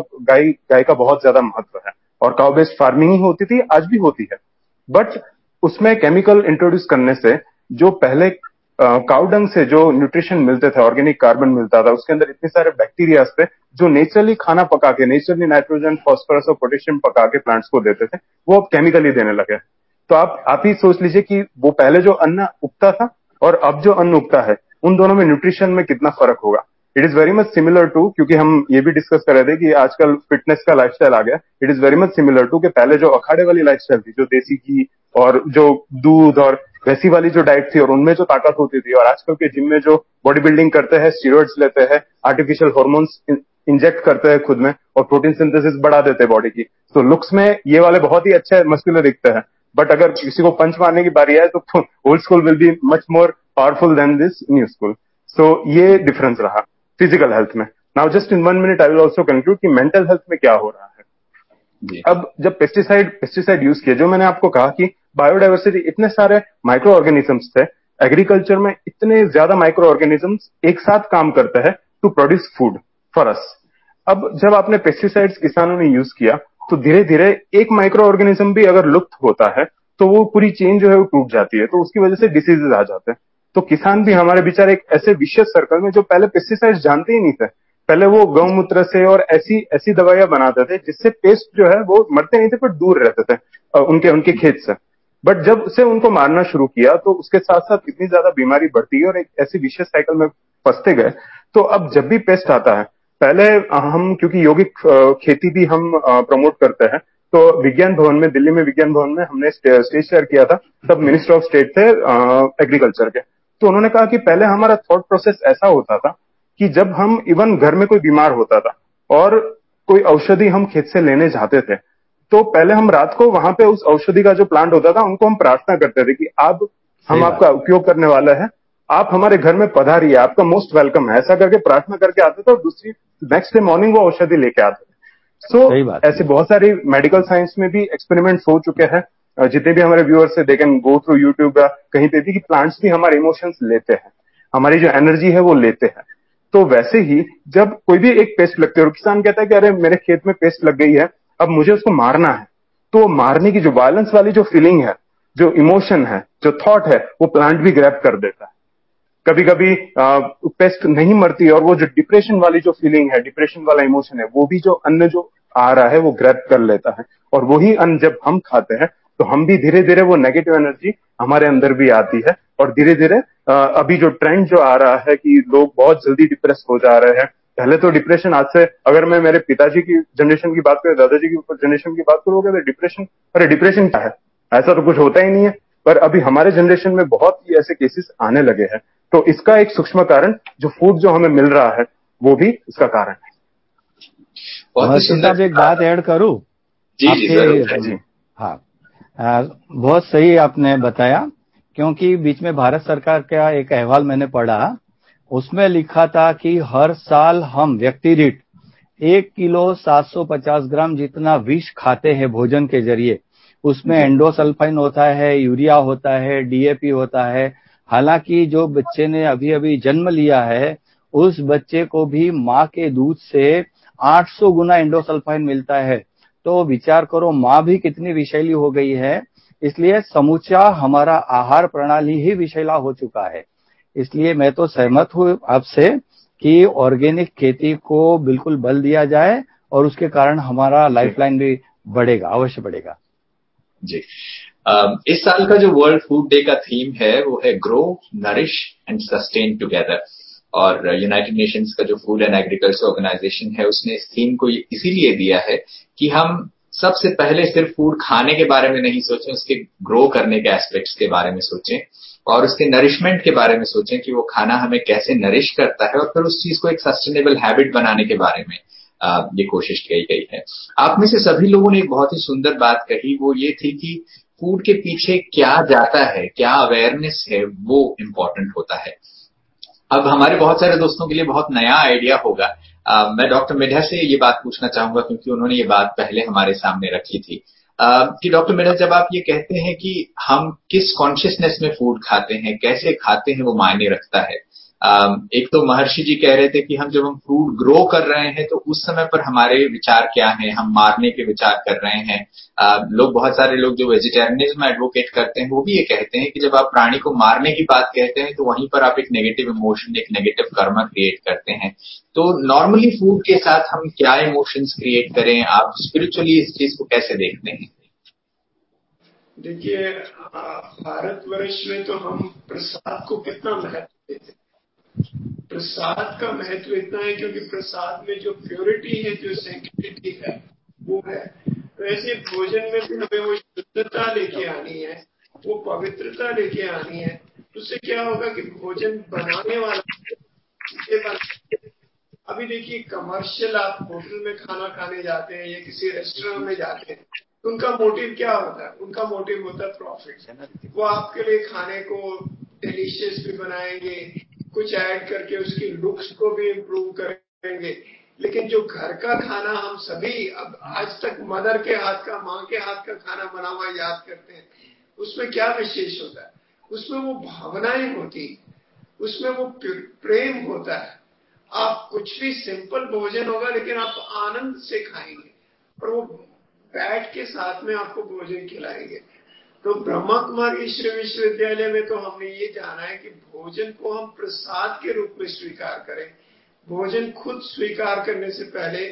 गाय का बहुत ज्यादा महत्व है, और काउ बेस्ड फार्मिंग ही होती थी, आज भी होती है। बट उसमें केमिकल इंट्रोड्यूस करने से जो पहले काउ डंग से जो न्यूट्रिशन मिलते थे, ऑर्गेनिक कार्बन मिलता था, उसके अंदर इतने सारे बैक्टीरिया थे जो नेचुरली खाना पका के, नेचुरली नाइट्रोजन, फास्फोरस और पोटेशियम पका के प्लांट्स को देते थे, वो अब केमिकली देने लगे। तो आप ही सोच लीजिए कि वो पहले जो अन्न उगता था और अब जो अन्न उगता है, उन दोनों में न्यूट्रिशन में कितना फर्क होगा। It is very much similar to, क्योंकि हम ये भी डिस्कस कर रहे थे कि आजकल फिटनेस का लाइफस्टाइल आ गया। It is very much similar to कि पहले जो अखाड़े वाली लाइफस्टाइल थी, जो देसी घी और जो दूध और वैसी वाली जो डाइट थी और उनमें जो ताकत होती थी, और आजकल के जिम में जो बॉडी बिल्डिंग करते हैं, स्टीरॉइड्स लेते हैं, आर्टिफिशियल हार्मोन्स इंजेक्ट करते हैं खुद में, और प्रोटीन सिंथेसिस बढ़ा देते हैं बॉडी की। तो लुक्स में ये वाले बहुत ही अच्छे मस्कुलर दिखते हैं, बट अगर किसी को पंच मारने की बारी आए तो old school will be much more powerful than this new school. So ये डिफरेंस रहा फिजिकल हेल्थ में। Now just in 1 minute I will also conclude कि मेंटल हेल्थ में क्या हो रहा है। अब जब पेस्टिसाइड यूज किए, जो मैंने आपको कहा कि बायोडाइवर्सिटी, इतने सारे माइक्रो ऑर्गेनिजम्स थे, एग्रीकल्चर में इतने ज्यादा माइक्रो ऑर्गेनिजम्स एक साथ काम करते हैं to produce food for us. अब जब आपने पेस्टिसाइड्स किसानों ने यूज किया, तो धीरे धीरे एक माइक्रो ऑर्गेनिज्म भी अगर लुप्त होता है तो वो पूरी चेन जो है वो टूट जाती है, तो उसकी वजह से डिसीजेज आ जाते हैं। तो किसान भी हमारे बेचारे एक ऐसे विशेष सर्कल में, जो पहले पेस्टिसाइड्स जानते ही नहीं थे, पहले वो गौमूत्र से और ऐसी दवाइयां बनाते थे जिससे पेस्ट जो है वो मरते नहीं थे पर दूर रहते थे उनके खेत से। बट जब से उनको मारना शुरू किया, तो उसके साथ साथ इतनी ज्यादा बीमारी बढ़ती है और एक ऐसी विशेष साइकिल में फंसते गए। तो अब जब भी पेस्ट आता है, पहले हम, क्योंकि यौगिक खेती भी हम प्रमोट करते हैं, तो विज्ञान भवन में, दिल्ली में विज्ञान भवन में हमने स्टेज शेयर किया था। तब मिनिस्टर ऑफ स्टेट थे एग्रीकल्चर के। तो उन्होंने कहा कि पहले हमारा थॉट प्रोसेस ऐसा होता था कि जब हम इवन घर में कोई बीमार होता था और कोई औषधि हम खेत से लेने जाते थे, तो पहले हम रात को वहां पे उस औषधि का जो प्लांट होता था, उनको हम प्रार्थना करते थे कि अब हम आपका उपयोग करने वाला है, आप हमारे घर में पधारिए, आपका मोस्ट वेलकम है, ऐसा करके प्रार्थना करके आते थे, और दूसरी नेक्स्ट डे मॉर्निंग वो औषधि लेके आते थे। सो ऐसे बहुत सारी मेडिकल साइंस में भी एक्सपेरिमेंट्स हो चुके हैं। जितने भी हमारे व्यूअर्स है, they can go through YouTube या कहीं पे भी, कि प्लांट्स भी हमारे इमोशंस लेते हैं, हमारी जो एनर्जी है वो लेते हैं। तो वैसे ही जब कोई भी एक पेस्ट लगती है और किसान कहता है कि अरे मेरे खेत में पेस्ट लग गई है, अब मुझे उसको मारना है, तो मारने की जो वायलेंस वाली जो फीलिंग है, जो इमोशन है, जो थॉट है, वो प्लांट भी ग्रैब कर देता है। कभी कभी पेस्ट नहीं मरती, और वो जो डिप्रेशन वाली जो फीलिंग है, डिप्रेशन वाला इमोशन है, वो भी जो अन्न जो आ रहा है वो ग्रैब कर लेता है। और वही अन्न जब हम खाते हैं, तो हम भी धीरे धीरे, वो नेगेटिव एनर्जी हमारे अंदर भी आती है, और धीरे धीरे अभी जो ट्रेंड जो आ रहा है कि लोग बहुत जल्दी डिप्रेस हो जा रहे हैं। पहले तो डिप्रेशन, आज से अगर मैं मेरे पिताजी की जनरेशन की बात करूं, दादाजी की जनरेशन की बात करूंगा, तो डिप्रेशन, अरे डिप्रेशन क्या है, ऐसा तो कुछ होता ही नहीं है। पर अभी हमारे जनरेशन में बहुत ही ऐसे केसेस आने लगे हैं। तो इसका एक सूक्ष्म कारण, जो फूड जो हमें मिल रहा है, वो भी इसका कारण है। बहुत ही सुंदर। एक बात ऐड करूं? जी जरूर जी। हाँ, बहुत सही आपने बताया, क्योंकि बीच में भारत सरकार का एक अहवाल मैंने पढ़ा, उसमें लिखा था कि हर साल हम व्यक्ति दीठ 1 किलो 750 ग्राम जितना विष खाते हैं भोजन के जरिए। उसमें एंडोसल्फाइन होता है, यूरिया होता है, डीएपी होता है। हालांकि जो बच्चे ने अभी अभी जन्म लिया है, उस बच्चे को भी माँ के दूध से 800 गुना एंडोसल्फाइन मिलता है। तो विचार करो, माँ भी कितनी विषैली हो गई है। इसलिए समूचा हमारा आहार प्रणाली ही विषैला हो चुका है। इसलिए मैं तो सहमत हूँ आपसे कि ऑर्गेनिक खेती को बिल्कुल बल दिया जाए, और उसके कारण हमारा लाइफलाइन भी बढ़ेगा, अवश्य बढ़ेगा जी। इस साल का जो वर्ल्ड फूड डे का थीम है वो है grow, nourish and sustain together. और यूनाइटेड नेशंस का जो फूड एंड एग्रीकल्चर ऑर्गेनाइजेशन है उसने इस थीम को इसीलिए दिया है कि हम सबसे पहले सिर्फ फूड खाने के बारे में नहीं सोचें, उसके ग्रो करने के एस्पेक्ट्स के बारे में सोचें और उसके नरिशमेंट के बारे में सोचें कि वो खाना हमें कैसे नरिश करता है और फिर उस चीज को एक सस्टेनेबल हैबिट बनाने के बारे में ये कोशिश की गई है। आप में से सभी लोगों ने एक बहुत ही सुंदर बात कही, वो ये थी कि फूड के पीछे क्या जाता है, क्या अवेयरनेस है, वो इम्पोर्टेंट होता है। अब हमारे बहुत सारे दोस्तों के लिए बहुत नया आइडिया होगा। मैं डॉक्टर मिधा से ये बात पूछना चाहूंगा क्योंकि उन्होंने ये बात पहले हमारे सामने रखी थी कि डॉक्टर मिधा, जब आप ये कहते हैं कि हम किस कॉन्शियसनेस में फूड खाते हैं, कैसे खाते हैं, वो मायने रखता है। एक तो महर्षि जी कह रहे थे कि जब हम फूड ग्रो कर रहे हैं तो उस समय पर हमारे विचार क्या हैं, हम मारने के विचार कर रहे हैं। बहुत सारे लोग जो वेजिटेरियनिज्म एडवोकेट करते हैं वो भी ये कहते हैं कि जब आप प्राणी को मारने की बात कहते हैं तो वहीं पर आप एक नेगेटिव इमोशन, एक नेगेटिव कर्म क्रिएट करते हैं। तो नॉर्मली फूड के साथ हम क्या इमोशंस क्रिएट करें, आप स्पिरिचुअली इस चीज को कैसे देखते हैं? देखिए, भारतवर्ष में तो हम प्रसाद को कितना महत्व देते हैं। प्रसाद का महत्व इतना है क्योंकि प्रसाद में जो प्योरिटी है, जो सैंक्टिटी है, वो है। तो ऐसे भोजन में भी हमें वो शुद्धता लेके आनी है, वो पवित्रता लेके आनी है। उससे क्या होगा कि भोजन बनाने वाला, अभी देखिए कमर्शियल, आप होटल में खाना खाने जाते हैं या किसी रेस्टोरेंट में जाते हैं, तो उनका मोटिव क्या होता है? उनका मोटिव होता है प्रॉफिट। वो आपके लिए खाने को डिलीशियस भी बनाएंगे, कुछ ऐड करके उसकी लुक्स को भी इम्प्रूव करेंगे। लेकिन जो घर का खाना हम सभी अब आज तक मदर के हाथ का, माँ के हाथ का खाना बना हुआ याद करते हैं, उसमें क्या विशेष होता है? उसमें वो भावनाएं होती, उसमें वो प्रेम होता है। आप कुछ भी सिंपल भोजन होगा लेकिन आप आनंद से खाएंगे और वो बैठ के साथ में आपको भोजन खिलाएंगे। तो ब्रह्मा कुमारी ईश्वरी विश्वविद्यालय में तो हमने ये जाना है कि भोजन को हम प्रसाद के रूप में स्वीकार करें। भोजन खुद स्वीकार करने से पहले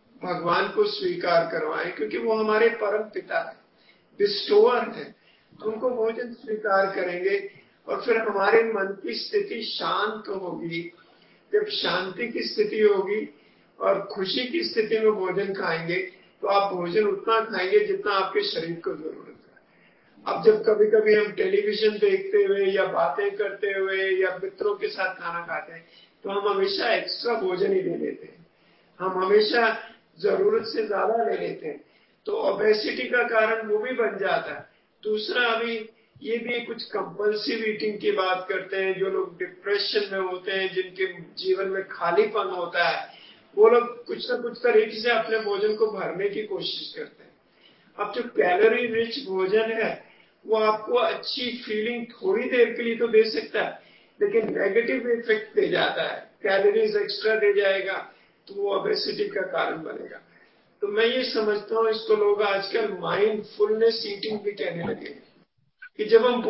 भगवान को स्वीकार करवाएं, क्योंकि वो हमारे परम पिता है, बिस्टोअर है। तो उनको भोजन स्वीकार करेंगे और फिर हमारे मन की स्थिति शांत होगी। जब शांति की स्थिति होगी और खुशी की स्थिति में भोजन खाएंगे तो आप भोजन उतना खाएंगे जितना आपके शरीर को जरूरत है। अब जब कभी कभी हम टेलीविजन देखते हुए या बातें करते हुए या मित्रों के साथ खाना खाते हैं तो हम हमेशा एक्स्ट्रा भोजन ही ले लेते हैं, हम हमेशा जरूरत से ज्यादा ले लेते हैं। तो ओबेसिटी का कारण वो भी बन जाता है। दूसरा, अभी ये भी कुछ कंपल्सिव ईटिंग की बात करते हैं। जो लोग डिप्रेशन में होते हैं, जिनके जीवन में खालीपन होता है, वो लोग कुछ ना कुछ तरीके से अपने भोजन को भरने की कोशिश करते हैं। अब जो कैलोरी रिच भोजन है वो आपको अच्छी फीलिंग थोड़ी देर के लिए तो दे सकता है, लेकिन नेगेटिव इफेक्ट दे जाता है, कैलोरीज एक्स्ट्रा दे जाएगा, तो वो ओबेसिटी का कारण बनेगा। तो मैं ये समझता हूँ, इसको लोग आजकल माइंडफुलनेस ईटिंग भी कहने लगे हैं कि जब हम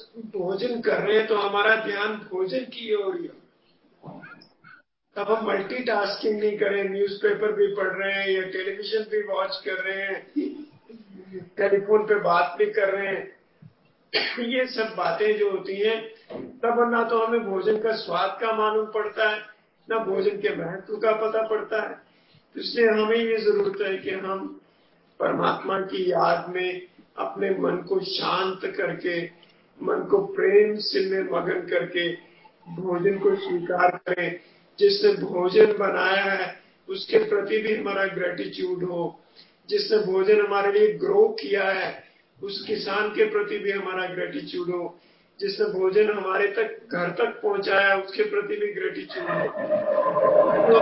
भोजन कर रहे हैं तो हमारा ध्यान भोजन की ओर ही हो। तब हम मल्टीटास्किंग नहीं करें, न्यूज़पेपर भी पढ़ रहे हैं या टेलीविजन भी वॉच कर रहे हैं, टेलीफोन पे बात भी कर रहे हैं। ये सब बातें जो होती हैं, तब ना तो हमें भोजन का स्वाद का मालूम पड़ता है, ना भोजन के महत्व का पता पड़ता है। तो इसलिए हमें ये जरूरत है कि हम परमात्मा की याद में अपने मन को शांत करके, मन को प्रेम से में मगन करके भोजन को स्वीकार करें। जिसने भोजन बनाया है उसके प्रति भी हमारा ग्रेटिट्यूड हो। जिसने भोजन हमारे लिए ग्रो किया है उस किसान के प्रति भी हमारा ग्रेटिट्यूड हो। जिसने भोजन हमारे तक घर तक पहुंचाया उसके प्रति भी ग्रेटिट्यूड हो।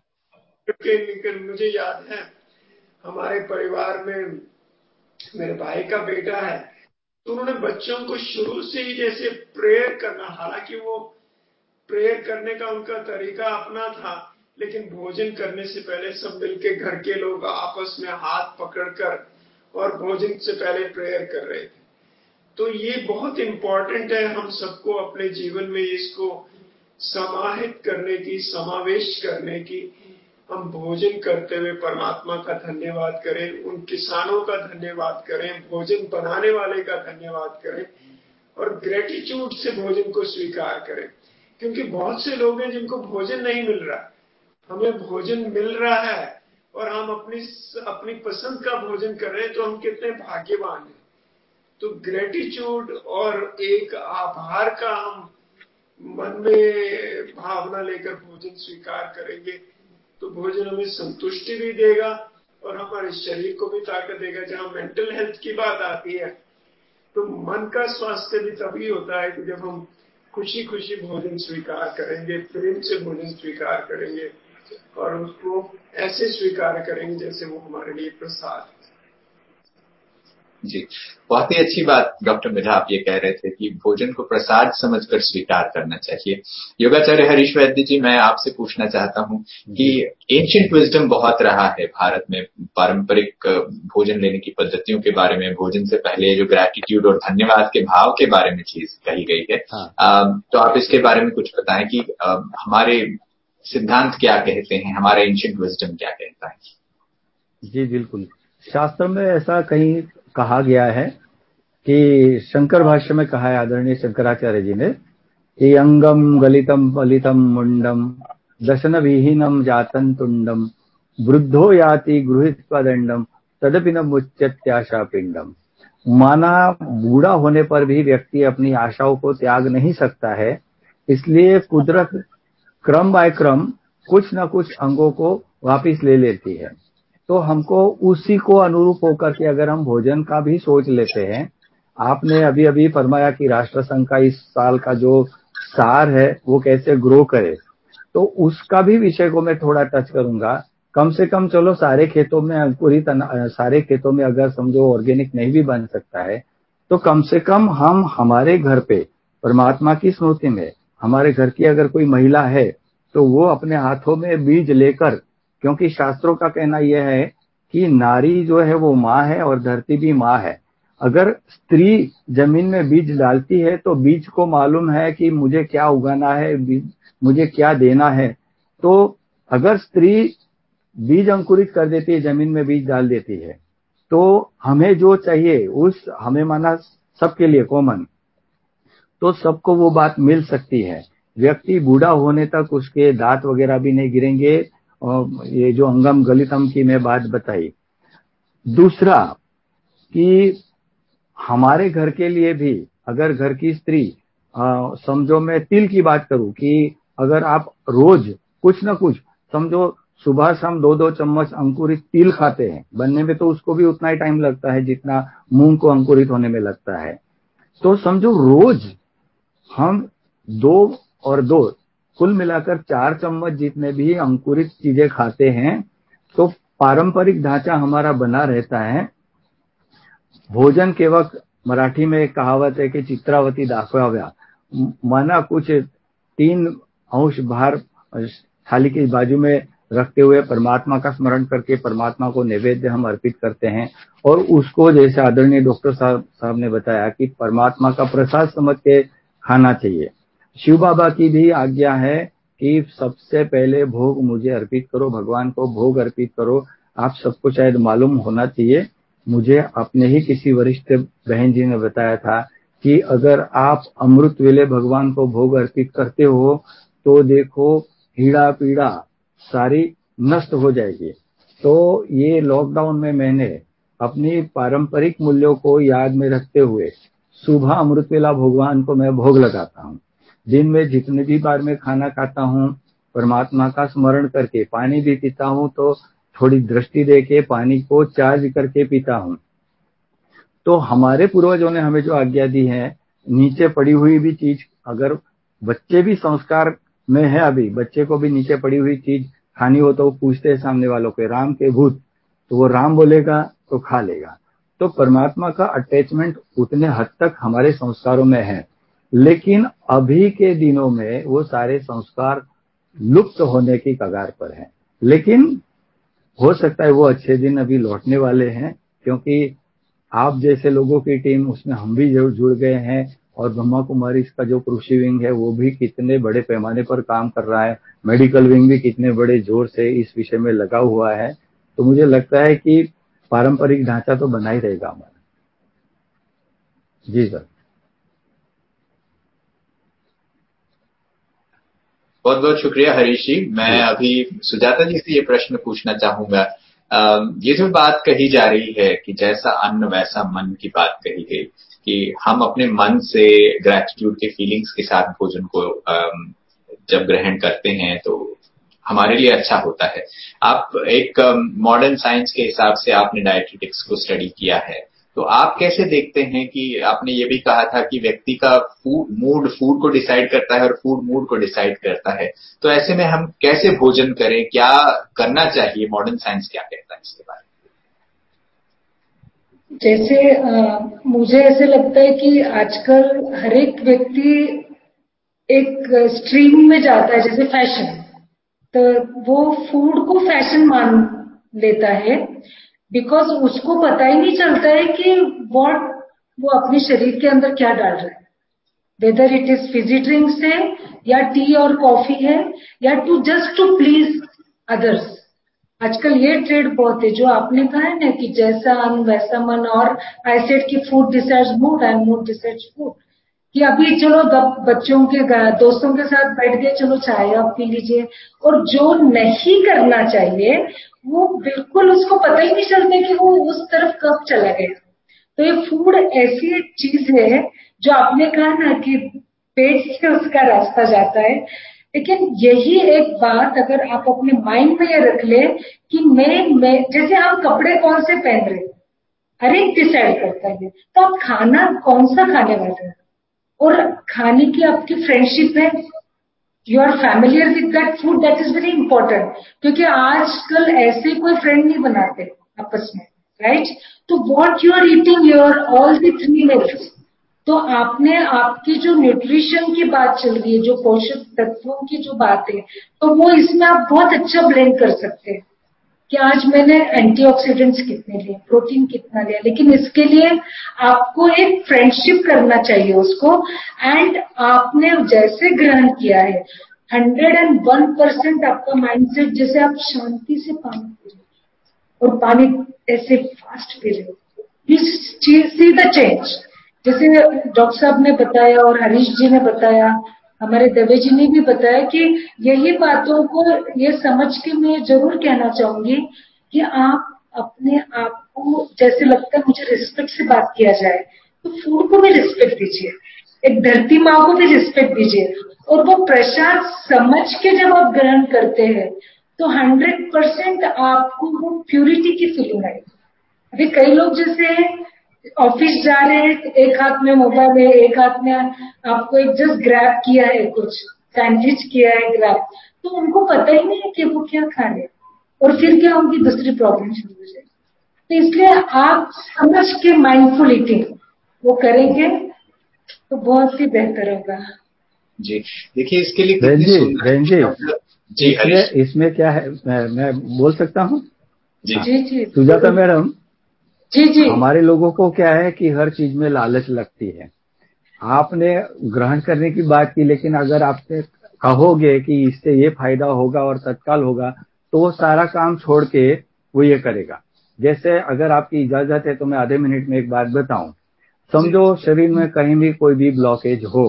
लेकिन मुझे याद है, हमारे परिवार में मेरे भाई का बेटा है, तो उन्होंने बच्चों को शुरू से ही जैसे प्रेयर करना, हालांकि वो प्रेयर करने का उनका तरीका अपना था, लेकिन भोजन करने से पहले सब मिलके घर के लोग आपस में हाथ पकड़कर और भोजन से पहले प्रेयर कर रहे थे। तो ये बहुत इम्पोर्टेंट है हम सबको अपने जीवन में इसको समाहित करने की, समावेश करने की। हम भोजन करते हुए परमात्मा का धन्यवाद करें, उन किसानों का धन्यवाद करें, भोजन बनाने वाले का धन्यवाद करें और ग्रेटिट्यूड से भोजन को स्वीकार करें। क्योंकि बहुत से लोग हैं जिनको भोजन नहीं मिल रहा, हमें भोजन मिल रहा है और हम अपनी पसंद का भोजन कर रहे हैं, तो हम कितने भाग्यवान हैं। तो ग्रेटिट्यूड और एक आभार का हम मन में भावना लेकर भोजन स्वीकार करेंगे तो भोजन हमें संतुष्टि भी देगा और हमारे शरीर को भी ताकत देगा। जहाँ मेंटल हेल्थ की बात आती है तो मन का स्वास्थ्य भी तभी होता है कि जब हम खुशी खुशी भोजन स्वीकार करेंगे, प्रेम से भोजन स्वीकार करेंगे और उसको ऐसे स्वीकार करेंगे जैसे वो हमारे लिए प्रसाद है। जी, बहुत ही अच्छी बात डॉक्टर मिधा आप ये कह रहे थे कि भोजन को प्रसाद समझकर स्वीकार करना चाहिए। योगाचार्य हरीश वैद्य जी, मैं आपसे पूछना चाहता हूँ कि एंशिएंट विजडम बहुत रहा है भारत में पारंपरिक भोजन लेने की पद्धतियों के बारे में, भोजन से पहले जो ग्रैटिट्यूड और धन्यवाद के भाव के बारे में चीज कही गई है। तो आप इसके बारे में कुछ बताएं कि हमारे सिद्धांत क्या कहते हैं, हमारा एंशिएंट विजडम क्या कहता है। जी बिल्कुल, शास्त्र में ऐसा कहीं कहा गया है कि शंकर भाष्य में कहा है आदरणीय शंकराचार्य जी ने कि अंगम गलितम पलितम मुंडम दशन विहीनम जातन तुंडम वृद्धो याति गृहीत्वा दंडम तदपि न मुच्यत्याशा पिंडम। माना बूढ़ा होने पर भी व्यक्ति अपनी आशाओं को त्याग नहीं सकता है, इसलिए कुदरत क्रम बाय क्रम कुछ न कुछ अंगों को वापिस ले लेती है। तो हमको उसी को अनुरूप होकर के अगर हम भोजन का भी सोच लेते हैं, आपने अभी अभी फरमाया कि राष्ट्रसंघ का इस साल का जो सार है वो कैसे ग्रो करे, तो उसका भी विषय को मैं थोड़ा टच करूंगा। कम से कम चलो सारे खेतों में अंकुरित सारे खेतों में अगर समझो ऑर्गेनिक नहीं भी बन सकता है, तो कम से कम हम हमारे घर पे परमात्मा की स्मृति में हमारे घर की अगर कोई महिला है तो वो अपने हाथों में बीज लेकर, क्योंकि शास्त्रों का कहना यह है कि नारी जो है वो माँ है और धरती भी माँ है। अगर स्त्री जमीन में बीज डालती है तो बीज को मालूम है कि मुझे क्या उगाना है, मुझे क्या देना है। तो अगर स्त्री बीज अंकुरित कर देती है, जमीन में बीज डाल देती है, तो हमें जो चाहिए उस हमें माना सबके लिए कॉमन, तो सबको वो बात मिल सकती है। व्यक्ति बूढ़ा होने तक उसके दांत वगैरह भी नहीं गिरेंगे। और ये जो अंगम गलितम की मैं बात बताई। दूसरा कि हमारे घर के लिए भी अगर घर की स्त्री समझो मैं तिल की बात करूं कि अगर आप रोज कुछ ना कुछ समझो सुबह शाम 2-2 चम्मच अंकुरित तिल खाते हैं, बनने में तो उसको भी उतना ही टाइम लगता है जितना मूंग को अंकुरित होने में लगता है। तो समझो रोज हम 2 और 2 कुल मिलाकर 4 चम्मच जितने भी अंकुरित चीजें खाते हैं तो पारंपरिक ढांचा हमारा बना रहता है। भोजन के वक्त मराठी में एक कहावत है कि चित्रावती दाखवाव्या, माना कुछ 3 अंश भार थाली की बाजू में रखते हुए परमात्मा का स्मरण करके परमात्मा को नैवेद्य हम अर्पित करते हैं और उसको जैसे आदरणीय डॉक्टर साहब ने बताया कि परमात्मा का प्रसाद समझ के खाना चाहिए। शिव बाबा की भी आज्ञा है कि सबसे पहले भोग मुझे अर्पित करो, भगवान को भोग अर्पित करो। आप सबको शायद मालूम होना चाहिए, मुझे अपने ही किसी वरिष्ठ बहन जी ने बताया था कि अगर आप अमृत वेले भगवान को भोग अर्पित करते हो तो देखो हीड़ा पीड़ा सारी नष्ट हो जाएगी। तो ये लॉकडाउन में मैंने अपनी पारंपरिक मूल्यों को याद में रखते हुए सुबह अमृत वेला भगवान को मैं भोग लगाता हूँ। दिन में जितने भी बार मैं खाना खाता हूँ परमात्मा का स्मरण करके पानी भी पीता हूँ तो थोड़ी दृष्टि देके पानी को चार्ज करके पीता हूँ। तो हमारे पूर्वजों ने हमें जो आज्ञा दी है, नीचे पड़ी हुई भी चीज अगर बच्चे भी संस्कार में है, अभी बच्चे को भी नीचे पड़ी हुई चीज खानी हो तो वो पूछते हैं सामने वालों के राम के भूत, तो वो राम बोलेगा तो खा लेगा। तो परमात्मा का अटैचमेंट उतने हद तक हमारे संस्कारों में है, लेकिन अभी के दिनों में वो सारे संस्कार लुप्त होने की कगार पर हैं। लेकिन हो सकता है वो अच्छे दिन अभी लौटने वाले हैं, क्योंकि आप जैसे लोगों की टीम उसमें हम भी जुड़ गए हैं और ब्रह्मा कुमारी का जो कृषि विंग है वो भी कितने बड़े पैमाने पर काम कर रहा है, मेडिकल विंग भी कितने बड़े जोर से इस विषय में लगा हुआ है। तो मुझे लगता है कि पारंपरिक ढांचा तो बना ही रहेगा हमारा। जी सर। बहुत बहुत शुक्रिया हरीश जी। मैं अभी सुजाता जी से ये प्रश्न पूछना चाहूंगा। ये जो बात कही जा रही है कि जैसा अन्न वैसा मन की बात कही गई, कि हम अपने मन से ग्रेटिट्यूड के फीलिंग्स के साथ भोजन को जब ग्रहण करते हैं तो हमारे लिए अच्छा होता है। आप एक मॉडर्न साइंस के हिसाब से आपने डायटीटिक्स को स्टडी किया है, तो आप कैसे देखते हैं कि आपने ये भी कहा था कि व्यक्ति का फूड को डिसाइड करता है और फूड मूड को डिसाइड करता है, तो ऐसे में हम कैसे भोजन करें, क्या करना चाहिए, मॉडर्न साइंस क्या कहता है इसके बारे में? जैसे मुझे ऐसे लगता है कि आजकल हर एक व्यक्ति एक स्ट्रीम में जाता है, जैसे फैशन, तो वो फूड को फैशन मान लेता है, बिकॉज उसको पता ही नहीं चलता है कि वो अपने शरीर के अंदर क्या डाल रहा है, whether it is fizzy drinks है या टी और कॉफी है या जस्ट टू प्लीज अदर्स। आजकल ये ट्रेड बहुत है, जो आपने कहा है ना कि जैसा अन्न वैसा मन, और आई सेड कि food decides mood and mood decides food. कि अभी चलो बच्चों के दोस्तों के साथ बैठ गए, चलो चाय आप पी लीजिए, और जो नहीं करना चाहिए वो बिल्कुल उसको पता ही नहीं चलता कि वो उस तरफ कब चला गया। तो ये फूड ऐसी एक चीज है जो आपने कहा ना कि पेट से उसका रास्ता जाता है, लेकिन यही एक बात अगर आप अपने माइंड में ये रख ले कि मैं जैसे आप कपड़े कौन से पहन रहे, हर एक डिसाइड करता है, तो आप खाना कौन सा खाने वाले हैं, और खाने की आपकी फ्रेंडशिप है, you are familiar with that food, that is very important. क्योंकि आजकल ऐसे कोई फ्रेंड नहीं बनाते आपस में, राइट? तो what you are eating your all the 3 meals, तो आपने आपकी जो न्यूट्रिशन की बात चल रही है, जो पोषक तत्वों की जो बात है, तो वो इसमें आप बहुत अच्छा ब्लेंड कर सकते हैं कि आज मैंने एंटीऑक्सीडेंट्स कितने लिए, प्रोटीन कितना लिया, लेकिन इसके लिए आपको एक फ्रेंडशिप करना चाहिए उसको, एंड आपने जैसे ग्रहण किया है 101% आपका माइंडसेट, जैसे आप शांति से पानी पी रहे और पानी ऐसे फास्ट पी रहे, यू सी द चेंज। जैसे डॉक्टर साहब ने बताया और हरीश जी ने बताया, हमारे दवे जी ने भी बताया कि यही बातों को ये समझ के मैं जरूर कहना चाहूंगी कि आप अपने आप को, जैसे लगता है मुझे रिस्पेक्ट से बात किया जाए, तो फूड को भी रिस्पेक्ट दीजिए, एक धरती माँ को भी रिस्पेक्ट दीजिए, और वो प्रसाद समझ के जब आप ग्रहण करते हैं तो 100% आपको वो प्यूरिटी की फीलिंग आएगी। अभी कई लोग जैसे ऑफिस जा रहे हैं, एक हाथ में मोबाइल है, एक हाथ में आपको एक जस्ट ग्रैब किया है, कुछ सैंडविच किया है ग्रैब, तो उनको पता ही नहीं है कि वो क्या खा रहे हैं, और फिर क्या उनकी दूसरी प्रॉब्लम शुरू हो जाएगी। तो इसलिए आप समझ के माइंडफुल ईटिंग वो करेंगे तो बहुत ही बेहतर होगा। जी देखिए, इसके लिए बहन कितनी जी, सुंदर बहन जी, जी हरीश इसमें क्या है, मैं बोल सकता हूँ? जी हाँ, जी जी सुजाता मैडम, जी जी हमारे लोगों को क्या है कि हर चीज में लालच लगती है। आपने ग्रहण करने की बात की, लेकिन अगर आपसे कहोगे कि इससे ये फायदा होगा और तत्काल होगा, तो वो सारा काम छोड़ के वो ये करेगा। जैसे अगर आपकी इजाजत है तो मैं आधे मिनट में एक बात बताऊं। समझो शरीर में कहीं भी कोई भी ब्लॉकेज हो,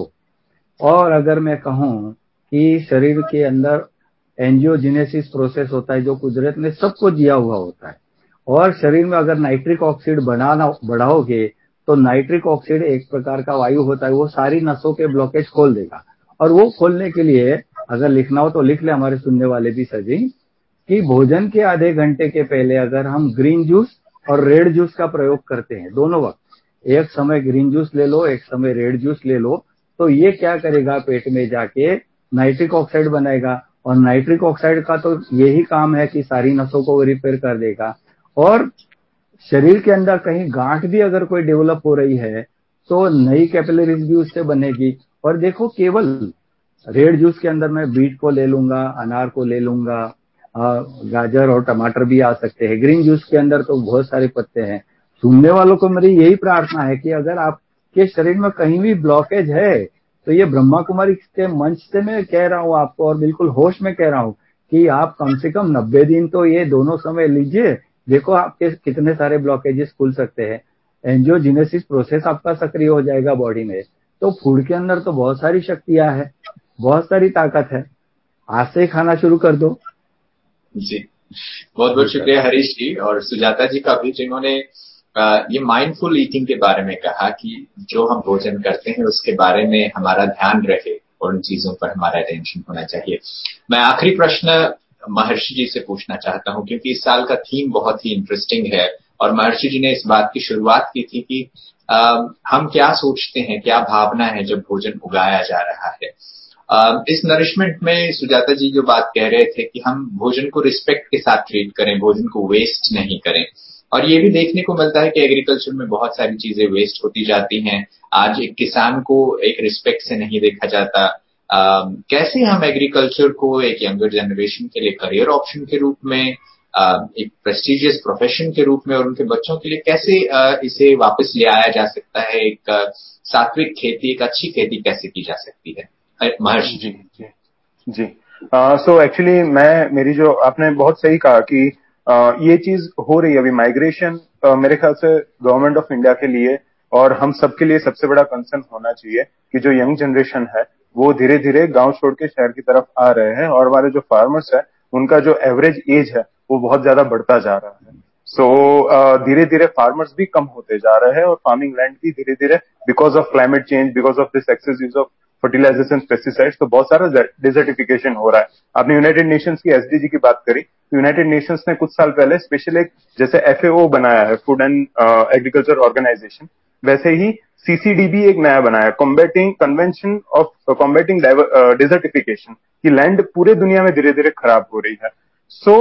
और अगर मैं कहूं कि शरीर के अंदर एंजियोजेनेसिस प्रोसेस होता है जो कुदरत ने सबको दिया हुआ होता है, और शरीर में अगर नाइट्रिक ऑक्साइड बढ़ाओगे तो नाइट्रिक ऑक्साइड एक प्रकार का वायु होता है, वो सारी नसों के ब्लॉकेज खोल देगा। और वो खोलने के लिए अगर लिखना हो तो लिख ले, हमारे सुनने वाले भी सभी, कि भोजन के आधे घंटे के पहले अगर हम ग्रीन जूस और रेड जूस का प्रयोग करते हैं, दोनों वक्त, एक समय ग्रीन जूस ले लो, एक समय रेड जूस ले लो, तो ये क्या करेगा, पेट में जाके नाइट्रिक ऑक्साइड बनाएगा, और नाइट्रिक ऑक्साइड का तो यही काम है कि सारी नसों को रिपेयर कर देगा। और शरीर के अंदर कहीं गांठ भी अगर कोई डेवलप हो रही है तो नई कैपिलरीज भी उससे बनेगी। और देखो, केवल रेड जूस के अंदर मैं बीट को ले लूंगा, अनार को ले लूंगा, गाजर और टमाटर भी आ सकते हैं। ग्रीन जूस के अंदर तो बहुत सारे पत्ते हैं। सुनने वालों को मेरी यही प्रार्थना है कि अगर आपके शरीर में कहीं भी ब्लॉकेज है तो ये ब्रह्मा कुमारी के मंच से मैं कह रहा हूँ आपको, और बिल्कुल होश में कह रहा हूँ, कि आप कम से कम 90 दिन तो ये दोनों समय लीजिए। देखो आपके कितने सारे ब्लॉकेजेस खुल सकते हैं, एंजियोजेनेसिस प्रोसेस आपका सक्रिय हो जाएगा बॉडी में। तो फूड के अंदर तो बहुत सारी शक्तियां है, बहुत सारी ताकत है। आज से ही खाना शुरू कर दो। जी, बहुत बहुत शुक्रिया हरीश जी और सुजाता जी का भी, जिन्होंने ये माइंडफुल ईटिंग के बारे में कहा कि जो हम भोजन करते हैं उसके बारे में हमारा ध्यान रहे और उन चीजों पर हमारा अटेंशन होना चाहिए। मैं आखिरी प्रश्न महर्षि जी से पूछना चाहता हूं, क्योंकि इस साल का थीम बहुत ही इंटरेस्टिंग है और महर्षि जी ने इस बात की शुरुआत की थी कि हम क्या सोचते हैं, क्या भावना है जब भोजन उगाया जा रहा है। इस नरिशमेंट में सुजाता जी जो बात कह रहे थे कि हम भोजन को रिस्पेक्ट के साथ ट्रीट करें, भोजन को वेस्ट नहीं करें। और ये भी देखने को मिलता है कि एग्रीकल्चर में बहुत सारी चीजें वेस्ट होती जाती हैं। आज एक किसान को एक रिस्पेक्ट से नहीं देखा जाता। कैसे हम एग्रीकल्चर को एक यंगर जनरेशन के लिए करियर ऑप्शन के रूप में, एक प्रेस्टिजियस प्रोफेशन के रूप में और उनके बच्चों के लिए कैसे इसे वापस ले आया जा सकता है, एक सात्विक खेती, एक अच्छी खेती कैसे की जा सकती है, महर्षि जी? जी जी। सो एक्चुअली मेरी जो आपने बहुत सही कहा कि ये चीज हो रही है अभी माइग्रेशन, मेरे ख्याल से गवर्नमेंट ऑफ इंडिया के लिए और हम सबके लिए सबसे बड़ा कंसर्न होना चाहिए कि जो यंग जनरेशन है वो धीरे धीरे गांव छोड़ के शहर की तरफ आ रहे हैं और हमारे जो फार्मर्स है उनका जो एवरेज एज है वो बहुत ज्यादा बढ़ता जा रहा है। सो धीरे धीरे फार्मर्स भी कम होते जा रहे हैं और फार्मिंग लैंड भी धीरे धीरे because of climate change, because of this excess use of fertilisers and pesticides, तो बहुत सारा डिजर्टिफिकेशन हो रहा है। आपने यूनाइटेड नेशंस की एसडीजी की बात करी, तो यूनाइटेड नेशंस ने कुछ साल पहले स्पेशल एक जैसे एफएओ बनाया है, फूड एंड एग्रीकल्चर ऑर्गेनाइजेशन, वैसे ही सीसीडीबी एक नया बनाया, combating convention of combating desertification, की लैंड पूरे दुनिया में धीरे धीरे खराब हो रही है। सो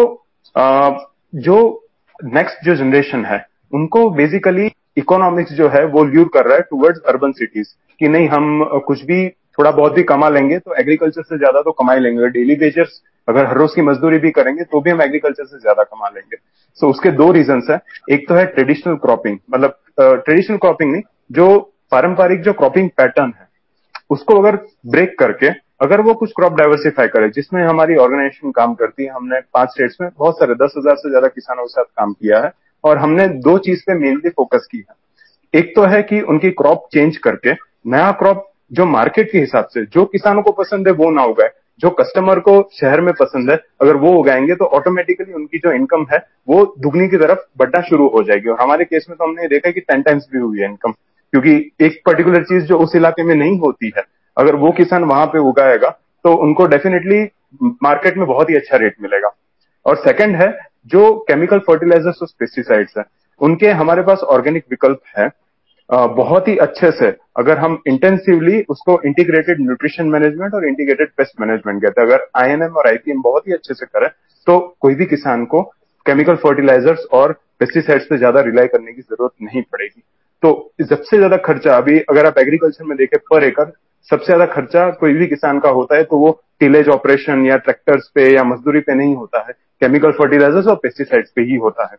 जो नेक्स्ट जो जनरेशन है उनको बेसिकली इकोनॉमिक्स जो है वो ल्यूर कर रहा है टुवर्ड्स अर्बन सिटीज, कि नहीं हम कुछ भी थोड़ा बहुत भी कमा लेंगे तो एग्रीकल्चर से ज्यादा तो कमा ही लेंगे, डेली वेजर्स अगर हर रोज की मजदूरी भी करेंगे तो भी हम एग्रीकल्चर से ज्यादा कमा लेंगे। सो उसके दो रीजंस है, एक तो है ट्रेडिशनल क्रॉपिंग, मतलब ट्रेडिशनल क्रॉपिंग नहीं, जो पारंपरिक जो क्रॉपिंग पैटर्न है उसको अगर ब्रेक करके अगर वो कुछ क्रॉप डाइवर्सिफाई करे, जिसमें हमारी ऑर्गेनाइजेशन काम करती है, हमने 5 स्टेट्स में बहुत सारे 10,000 से ज्यादा किसानों के साथ काम किया है और हमने दो चीज पे मेनली फोकस की है। एक तो है कि उनकी क्रॉप चेंज करके नया क्रॉप जो मार्केट के हिसाब से जो किसानों को पसंद है वो ना उगाए, जो कस्टमर को शहर में पसंद है अगर वो उगाएंगे तो ऑटोमेटिकली उनकी जो इनकम है वो दुगनी की तरफ बढ़ना शुरू हो जाएगी। और हमारे केस में तो हमने देखा कि 10 टाइम्स भी हुई है इनकम, क्योंकि एक पर्टिकुलर चीज जो उस इलाके में नहीं होती है अगर वो किसान वहां पे उगाएगा तो उनको डेफिनेटली मार्केट में बहुत ही अच्छा रेट मिलेगा। और सेकंड है जो केमिकल फर्टिलाइजर्स और पेस्टिसाइड्स है उनके हमारे पास ऑर्गेनिक विकल्प है बहुत ही अच्छे से। अगर हम इंटेंसिवली उसको इंटीग्रेटेड न्यूट्रिशन मैनेजमेंट और इंटीग्रेटेड पेस्ट मैनेजमेंट कहते हैं, अगर आईएनएम और आईपीएम बहुत ही अच्छे से करें तो कोई भी किसान को केमिकल फर्टिलाइजर्स और पेस्टिसाइड्स पे ज्यादा रिलाई करने की जरूरत नहीं पड़ेगी। तो सबसे ज्यादा खर्चा अभी अगर आप एग्रीकल्चर में देखें पर एकड़ सबसे ज्यादा खर्चा कोई भी किसान का होता है तो वो टिलेज ऑपरेशन या ट्रैक्टर्स पे या मजदूरी पे नहीं होता है, केमिकल फर्टिलाइजर्स और पेस्टिसाइड्स पे ही होता है।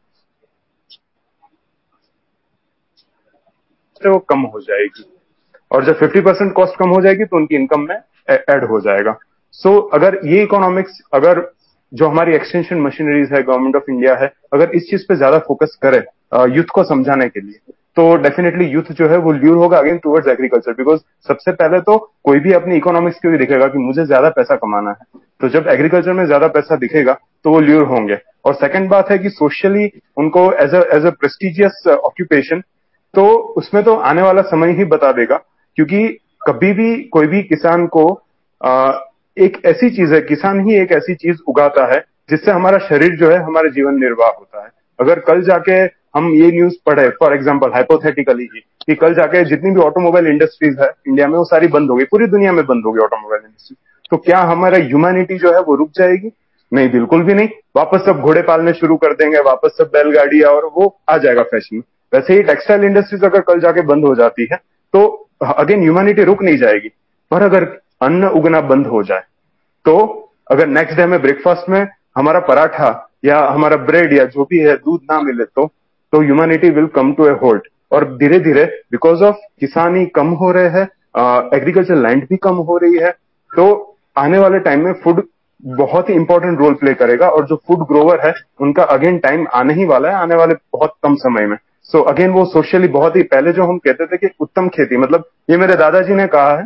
तो वो कम हो जाएगी और जब 50% कॉस्ट कम हो जाएगी तो उनकी इनकम में ऐड हो जाएगा। सो अगर ये इकोनॉमिक्स, अगर जो हमारी एक्सटेंशन मशीनरीज है, गवर्नमेंट ऑफ इंडिया है, अगर इस चीज पे ज्यादा फोकस करे यूथ को समझाने के लिए, तो डेफिनेटली यूथ जो है वो ल्यूर होगा अगेन टुवर्ड्स एग्रीकल्चर। बिकॉज सबसे पहले तो कोई भी अपनी इकोनॉमिक्स के लिए दिखेगा कि मुझे ज्यादा पैसा कमाना है, तो जब एग्रीकल्चर में ज्यादा पैसा दिखेगा तो वो ल्यूर होंगे। और सेकंड बात है कि सोशली उनको एज अ प्रेस्टिजियस ऑक्यूपेशन, तो उसमें तो आने वाला समय ही बता देगा। क्योंकि कभी भी कोई भी किसान को एक ऐसी चीज है, किसान ही एक ऐसी चीज उगाता है जिससे हमारा शरीर जो है हमारा जीवन निर्वाह होता है। अगर कल जाके हम ये न्यूज पढ़े फॉर एग्जांपल हाइपोथेटिकली ही कि कल जाके जितनी भी ऑटोमोबाइल इंडस्ट्रीज है इंडिया में वो सारी बंद हो गई, पूरी दुनिया में बंद हो गई ऑटोमोबाइल इंडस्ट्री, तो क्या हमारा ह्यूमैनिटी जो है वो रुक जाएगी? नहीं, बिल्कुल भी नहीं। वापस सब घोड़े पालने शुरू कर देंगे, वापस सब बैलगाड़ियां और वो आ जाएगा फैशन। वैसे ही टेक्सटाइल इंडस्ट्रीज अगर कल जाके बंद हो जाती है तो अगेन ह्यूमैनिटी रुक नहीं जाएगी। पर अगर अन्न उगना बंद हो जाए तो अगर नेक्स्ट डे में ब्रेकफास्ट में हमारा पराठा या हमारा ब्रेड या जो भी है दूध ना मिले तो humanity will come to a hold. और धीरे धीरे बिकॉज ऑफ किसानी कम हो रहे हैं, एग्रीकल्चर लैंड भी कम हो रही है, तो आने वाले टाइम में फूड बहुत ही इंपॉर्टेंट रोल प्ले करेगा। और जो फूड ग्रोवर है उनका अगेन टाइम आने ही वाला है, आने वाले बहुत कम समय में। सो अगेन वो सोशली बहुत ही, पहले जो हम कहते थे कि उत्तम खेती, मतलब ये मेरे दादाजी ने कहा है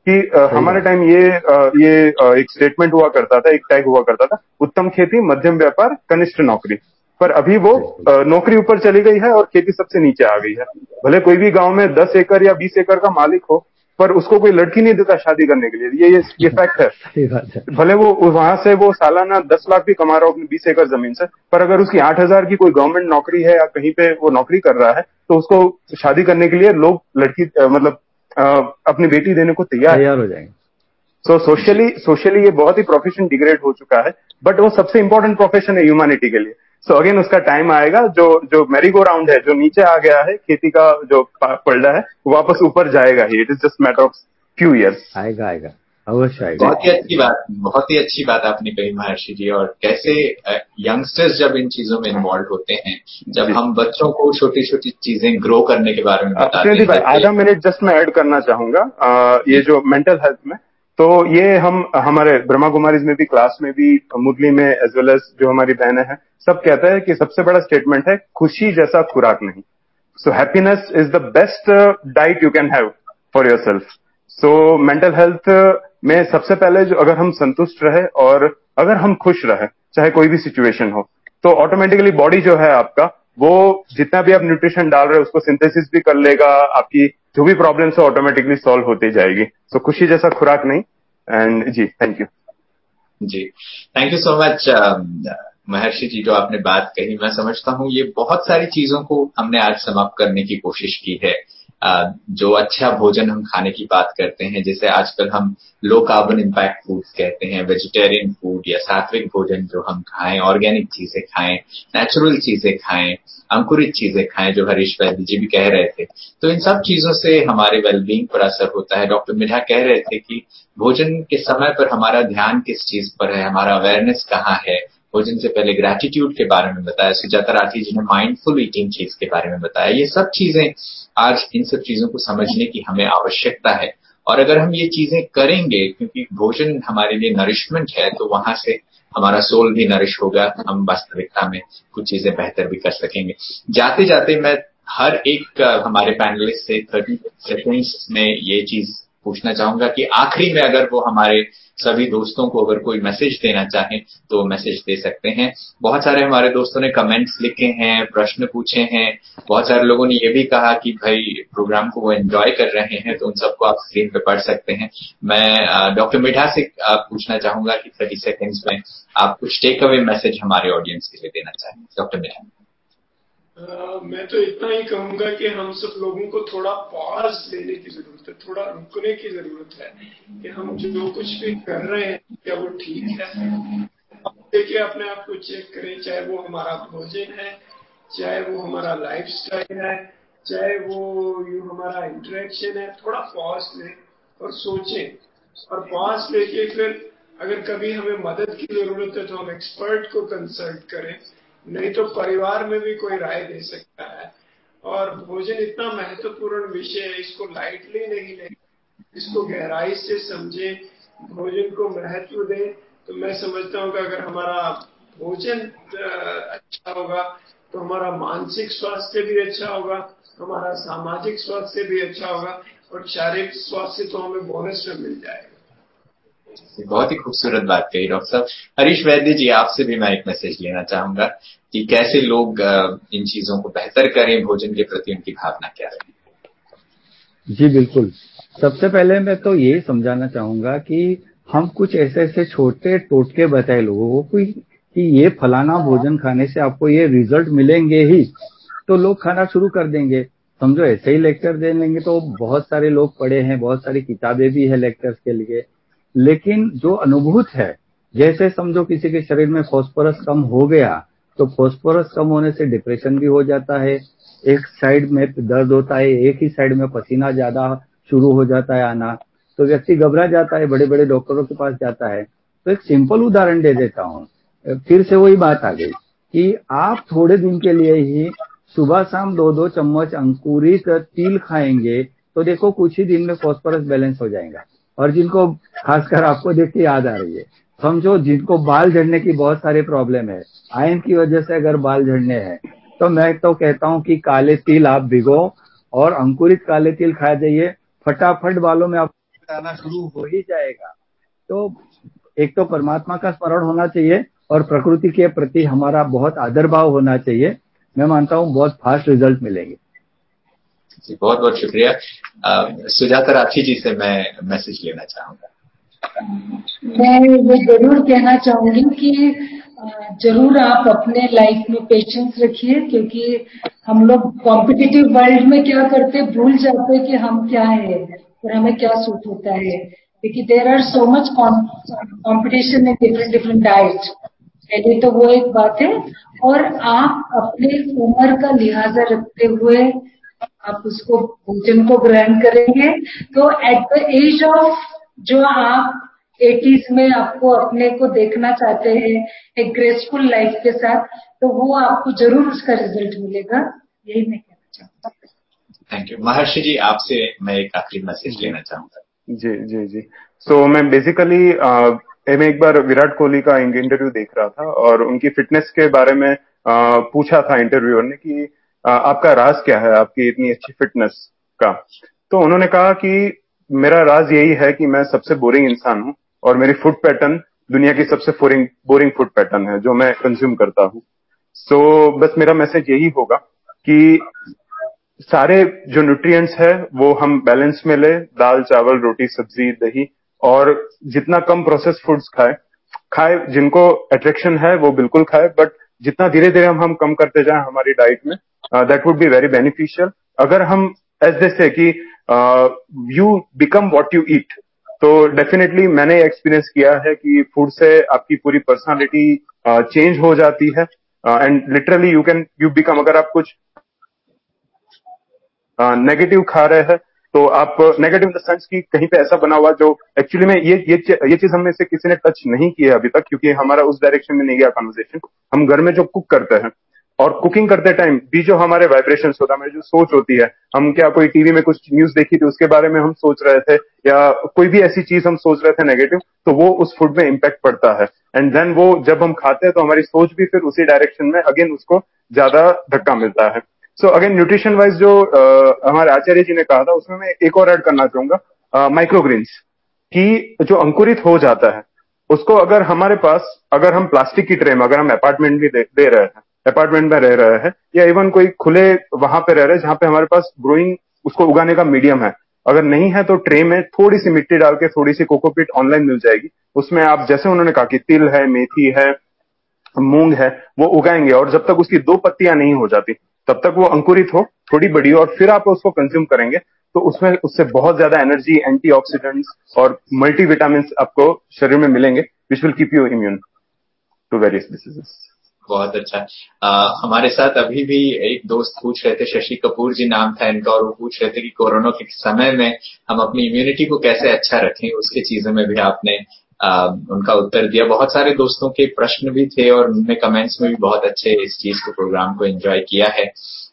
कि हमारे टाइम ये एक स्टेटमेंट हुआ करता था, एक टैग हुआ करता था, उत्तम खेती, मध्यम व्यापार, कनिष्ठ नौकरी। पर अभी वो नौकरी ऊपर चली गई है और खेती सबसे नीचे आ गई है। भले कोई भी गांव में 10 एकड़ या 20 एकड़ का मालिक हो, पर उसको कोई लड़की नहीं देता शादी करने के लिए। ये फैक्ट है। सही बात है। भले वो वहां से वो सालाना 10 लाख भी कमा रहा हो अपनी 20 एकड़ जमीन से, पर अगर उसकी 8,000 की कोई गवर्नमेंट नौकरी है या कहीं पे वो नौकरी कर रहा है, तो उसको शादी करने के लिए लोग लड़की मतलब अपनी बेटी देने को तैयार हो जाएंगे। सो सोशली ये बहुत ही प्रोफेशन डिग्रेड हो चुका है, बट वो सबसे इंपॉर्टेंट प्रोफेशन है ह्यूमैनिटी के लिए। सो अगेन उसका टाइम आएगा, जो मेरी गो राउंड है, जो नीचे आ गया है, खेती का जो पलड़ा है, वो वापस ऊपर जाएगा ही। It is just matter of few years. आएगा अवश्य आएगा। बहुत ही अच्छी बात आपने कही महर्षि जी। और कैसे यंगस्टर्स जब इन चीजों में इन्वॉल्व होते हैं, जब हम बच्चों को छोटी छोटी चीजें ग्रो करने के बारे में बताते हैं। भाई आधा मिनट जस्ट मैं ऐड करना चाहूंगा ये जो मेंटल हेल्थ में, तो ये हम हमारे ब्रह्मा कुमारीज में भी, क्लास में भी, मुरली में एज वेल एज जो हमारी बहनें हैं, सब कहता है कि सबसे बड़ा स्टेटमेंट है, खुशी जैसा खुराक नहीं। So happiness is the best diet you can have for yourself. So mental health में सबसे पहले जो, अगर हम संतुष्ट रहे और अगर हम खुश रहे, चाहे कोई भी सिचुएशन हो, तो ऑटोमेटिकली बॉडी जो है आपका, वो जितना भी आप न्यूट्रिशन डाल रहे हो उसको सिंथेसिस भी कर लेगा, आपकी जो भी प्रॉब्लम्स है ऑटोमेटिकली सॉल्व होती जाएगी। सो खुशी जैसा खुराक नहीं। एंड जी थैंक यू। जी thank you so much Maharshi ji, जो आपने बात कही, मैं समझता हूँ ये बहुत सारी चीजों को हमने आज समाप्त करने की कोशिश की है। जो अच्छा भोजन हम खाने की बात करते हैं, जैसे आजकल हम लो कार्बन इम्पैक्ट फूड कहते हैं, वेजिटेरियन फूड या सात्विक भोजन जो हम खाएं, ऑर्गेनिक चीजें खाएं, नेचुरल चीजें खाएं, अंकुरित चीजें खाएं, जो हरीश वैद्य जी भी कह रहे थे। तो इन सब चीजों से हमारे वेलबींग पर असर होता है। डॉक्टर मिठा कह रहे थे कि भोजन के समय पर हमारा ध्यान किस चीज पर है, हमारा अवेयरनेस कहाँ है। भोजन से पहले ग्रैटिट्यूड के बारे में बताया, सुजाता राठी जी ने माइंडफुल ईटिंग चीज के बारे में बताया। ये सब चीजें आज, इन सब चीजों को समझने की हमें आवश्यकता है। और अगर हम ये चीजें करेंगे, क्योंकि भोजन हमारे लिए नरिशमेंट है, तो वहां से हमारा सोल भी नरिश होगा, हम वास्तविकता में कुछ चीजें बेहतर भी कर सकेंगे। जाते जाते मैं हर एक हमारे पैनलिस्ट से 30 सेकेंड्स में ये चीज पूछना चाहूंगा कि आखिरी में अगर वो हमारे सभी दोस्तों को अगर कोई मैसेज देना चाहें तो मैसेज दे सकते हैं। बहुत सारे हमारे दोस्तों ने कमेंट्स लिखे हैं, प्रश्न पूछे हैं। बहुत सारे लोगों ने ये भी कहा कि भाई प्रोग्राम को वो एंजॉय कर रहे हैं, तो उन सबको आप स्क्रीन पे पढ़ सकते हैं। मैं डॉक्टर मिठा से पूछना चाहूंगा कि 30 सेकेंड्स में आप कुछ टेक अवे मैसेज हमारे ऑडियंस के लिए देना चाहें। डॉक्टर मिठा। मैं तो इतना ही कहूंगा कि हम सब लोगों को थोड़ा पॉज लेने की जरूरत है, थोड़ा रुकने की जरूरत है कि हम जो कुछ भी कर रहे हैं क्या वो ठीक है। देखिए अपने आप को चेक करें, चाहे वो हमारा भोजन है, चाहे वो हमारा लाइफस्टाइल है, चाहे वो हमारा इंटरेक्शन है। थोड़ा पॉज लें और सोचें, और पॉज लेके फिर अगर कभी हमें मदद की जरूरत है तो हम एक्सपर्ट को कंसल्ट करें, नहीं तो परिवार में भी कोई राय दे सकता है। और भोजन इतना महत्वपूर्ण विषय है, इसको लाइटली नहीं लें, इसको गहराई से समझें, भोजन को महत्व दें। तो मैं समझता हूँ कि अगर हमारा भोजन अच्छा होगा तो हमारा मानसिक स्वास्थ्य भी अच्छा होगा, हमारा सामाजिक स्वास्थ्य भी अच्छा होगा, और शारीरिक स्वास्थ्य तो हमें बोनस में मिल जाएगा। बहुत ही खूबसूरत बात कही डॉक्टर साहब। हरीश वैद्य जी, आपसे भी मैं एक मैसेज लेना चाहूंगा कि कैसे लोग इन चीजों को बेहतर करें, भोजन के प्रति उनकी भावना क्या है। जी बिल्कुल। सबसे पहले मैं तो यही समझाना चाहूंगा कि हम कुछ ऐसे छोटे टोटके बताए लोगों को कि ये फलाना भोजन खाने से आपको ये रिजल्ट मिलेंगे ही, तो लोग खाना शुरू कर देंगे। समझो ऐसे ही लेक्चर दे लेंगे तो बहुत सारे लोग पढ़े हैं, बहुत सारी किताबें भी है लेक्चर्स के लिए, लेकिन जो अनुभूत है, जैसे समझो किसी के शरीर में फास्फोरस कम हो गया तो फास्फोरस कम होने से डिप्रेशन भी हो जाता है, एक साइड में दर्द होता है, एक ही साइड में पसीना ज्यादा शुरू हो जाता है आना, तो व्यक्ति घबरा जाता है, बड़े बड़े डॉक्टरों के पास जाता है। तो एक सिंपल उदाहरण दे देता हूँ, फिर से वही बात आ गई कि आप थोड़े दिन के लिए ही सुबह शाम 2-2 चम्मच अंकुरित तिल खाएंगे तो देखो कुछ ही दिन में फास्फोरस बैलेंस हो जाएगा। और जिनको खासकर आपको देख के याद आ रही है, समझो जिनको बाल झड़ने की बहुत सारी प्रॉब्लम है, आयरन की वजह से अगर बाल झड़ने हैं, तो मैं तो कहता हूँ कि काले तिल आप भिगो और अंकुरित काले तिल खा जाइए, फटाफट बालों में आप आना शुरू हो ही जाएगा। तो एक तो परमात्मा का स्मरण होना चाहिए और प्रकृति के प्रति हमारा बहुत आदर भाव होना चाहिए। मैं मानता हूँ बहुत फास्ट रिजल्ट मिलेंगे। जी, बहुत बहुत शुक्रिया। सुजाता राठी जी से मैं मैसेज लेना चाहूंगा। मैं ये जरूर कहना चाहूंगी कि जरूर आप अपने लाइफ में पेशेंस रखिए, क्योंकि हम लोग कॉम्पिटिटिव वर्ल्ड में क्या करते भूल जाते हैं कि हम क्या है और हमें क्या सूट होता है, क्योंकि there are so much competition in different different diet. पहले तो वो एक बात है, और आप अपने उम्र का लिहाजा रखते हुए आप उसको भोजन को ग्रहण करेंगे तो एट द एज ऑफ जो आप 80s में आपको अपने को देखना चाहते हैं एक ग्रेसफुल लाइफ के साथ, तो वो आपको जरूर उसका रिजल्ट मिलेगा। यही मैं कहना चाहूँगा। Thank you. महर्षि जी, आपसे मैं एक आखिरी मैसेज लेना चाहूंगा। जी जी जी। सो मैं बेसिकली मैं एक बार विराट कोहली का इंटरव्यू देख रहा था और उनकी फिटनेस के बारे में पूछा था इंटरव्यूअर ने कि आपका राज क्या है आपकी इतनी अच्छी फिटनेस का। तो उन्होंने कहा कि मेरा राज यही है कि मैं सबसे बोरिंग इंसान हूँ और मेरी फूड पैटर्न दुनिया की सबसे बोरिंग फूड पैटर्न है जो मैं कंज्यूम करता हूँ। सो बस मेरा मैसेज यही होगा कि सारे जो न्यूट्रिएंट्स है वो हम बैलेंस में ले, दाल चावल रोटी सब्जी दही, और जितना कम प्रोसेस फूड्स खाए जिनको अट्रैक्शन है वो बिल्कुल खाए, बट जितना धीरे धीरे हम कम करते जाएं हमारी डाइट में, that would be very beneficial. अगर हम एज दे से कि you become what you eat, तो डेफिनेटली मैंने एक्सपीरियंस किया है कि फूड से आपकी पूरी पर्सनालिटी चेंज हो जाती है एंड लिटरली यू बिकम, अगर आप कुछ नेगेटिव खा रहे हैं तो आप नेगेटिव इन द सेंस कि कहीं पे ऐसा बना हुआ जो एक्चुअली में ये चीज हमें से किसी ने टच नहीं किया अभी तक, क्योंकि हमारा उस डायरेक्शन में नहीं गया कन्वर्सेशन। हम घर में जो कुक करते हैं और कुकिंग करते टाइम भी जो हमारे वाइब्रेशंस होता है, हमारी जो सोच होती है, हम क्या कोई टीवी में कुछ न्यूज देखी थी उसके बारे में हम सोच रहे थे या कोई भी ऐसी चीज हम सोच रहे थे नेगेटिव, तो वो उस फूड में इम्पैक्ट पड़ता है एंड देन वो जब हम खाते हैं तो हमारी सोच भी फिर उसी डायरेक्शन में अगेन उसको ज्यादा धक्का मिलता है। सो अगेन न्यूट्रिशन वाइज जो हमारे आचार्य जी ने कहा था उसमें मैं एक और ऐड करना चाहूंगा, माइक्रोग्रीन्स कि जो अंकुरित हो जाता है उसको अगर हमारे पास, अगर हम प्लास्टिक की ट्रे में, अगर हम अपार्टमेंट भी दे रहे हैं, अपार्टमेंट में रह रहे हैं या इवन कोई खुले वहां पे रह रहे हैं जहां पे हमारे पास ग्रोइंग उसको उगाने का मीडियम है, अगर नहीं है तो ट्रे में थोड़ी सी मिट्टी डाल के थोड़ी सी कोकोपीट ऑनलाइन मिल जाएगी, उसमें आप जैसे उन्होंने कहा कि तिल है मेथी है मूंग है वो उगाएंगे और जब तक उसकी 2 पत्तियां नहीं हो जाती तब तक वो अंकुरित हो, थोड़ी बड़ी हो, और फिर आप उसको कंज्यूम करेंगे तो उसमें उससे बहुत ज्यादा एनर्जी, एंटीऑक्सीडेंट्स और मल्टीविटामिन आपको शरीर में मिलेंगे which will keep you immune to various diseases. बहुत अच्छा। हमारे साथ अभी भी एक दोस्त पूछ रहे थे, शशि कपूर जी नाम था इनका, और वो पूछ रहे थे कि कोरोना के समय में हम अपनी इम्यूनिटी को कैसे अच्छा रखें, उसके चीजों में भी आपने उनका उत्तर दिया। बहुत सारे दोस्तों के प्रश्न भी थे और उन्होंने कमेंट्स में भी बहुत अच्छे इस चीज को, प्रोग्राम को एंजॉय किया है।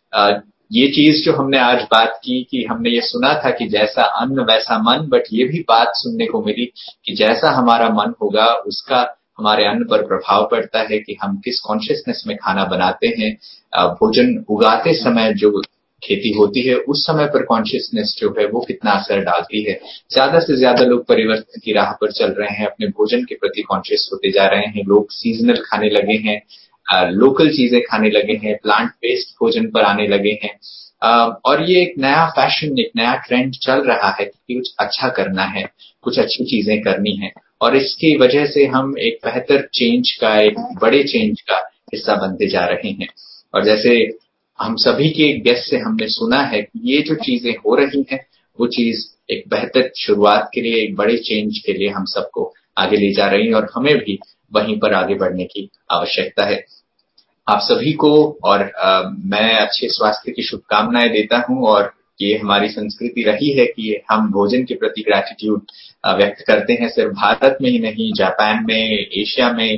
ये चीज जो हमने आज बात की कि हमने ये सुना था कि जैसा अन्न वैसा मन, बट ये भी बात सुनने को मिली कि जैसा हमारा मन होगा उसका हमारे अन्न पर प्रभाव पड़ता है कि हम किस कॉन्शियसनेस में खाना बनाते हैं। भोजन उगाते समय जो खेती होती है उस समय पर कॉन्शियसनेस जो है वो कितना असर डालती है। ज्यादा से ज्यादा लोग परिवर्तन की राह पर चल रहे हैं, अपने भोजन के प्रति कॉन्शियस होते जा रहे हैं। लोग सीजनल खाने लगे हैं, लोकल चीजें खाने लगे हैं, प्लांट बेस्ड भोजन पर आने लगे हैं। और ये एक नया फैशन, एक नया ट्रेंड चल रहा है कि कुछ अच्छा करना है, कुछ अच्छी चीजें करनी है, और इसकी वजह से हम एक बेहतर चेंज का, एक बड़े चेंज का हिस्सा बनते जा रहे हैं। और जैसे हम सभी के गेस्ट से हमने सुना है कि ये जो चीजें हो रही हैं वो चीज एक बेहतर शुरुआत के लिए, एक बड़े चेंज के लिए हम सबको आगे ले जा रही है, और हमें भी वहीं पर आगे बढ़ने की आवश्यकता है। आप सभी को और मैं अच्छे स्वास्थ्य की शुभकामनाएं देता हूं, और ये हमारी संस्कृति रही है कि हम भोजन के प्रति ग्रैटिट्यूड व्यक्त करते हैं, सिर्फ भारत में ही नहीं, जापान में, एशिया में,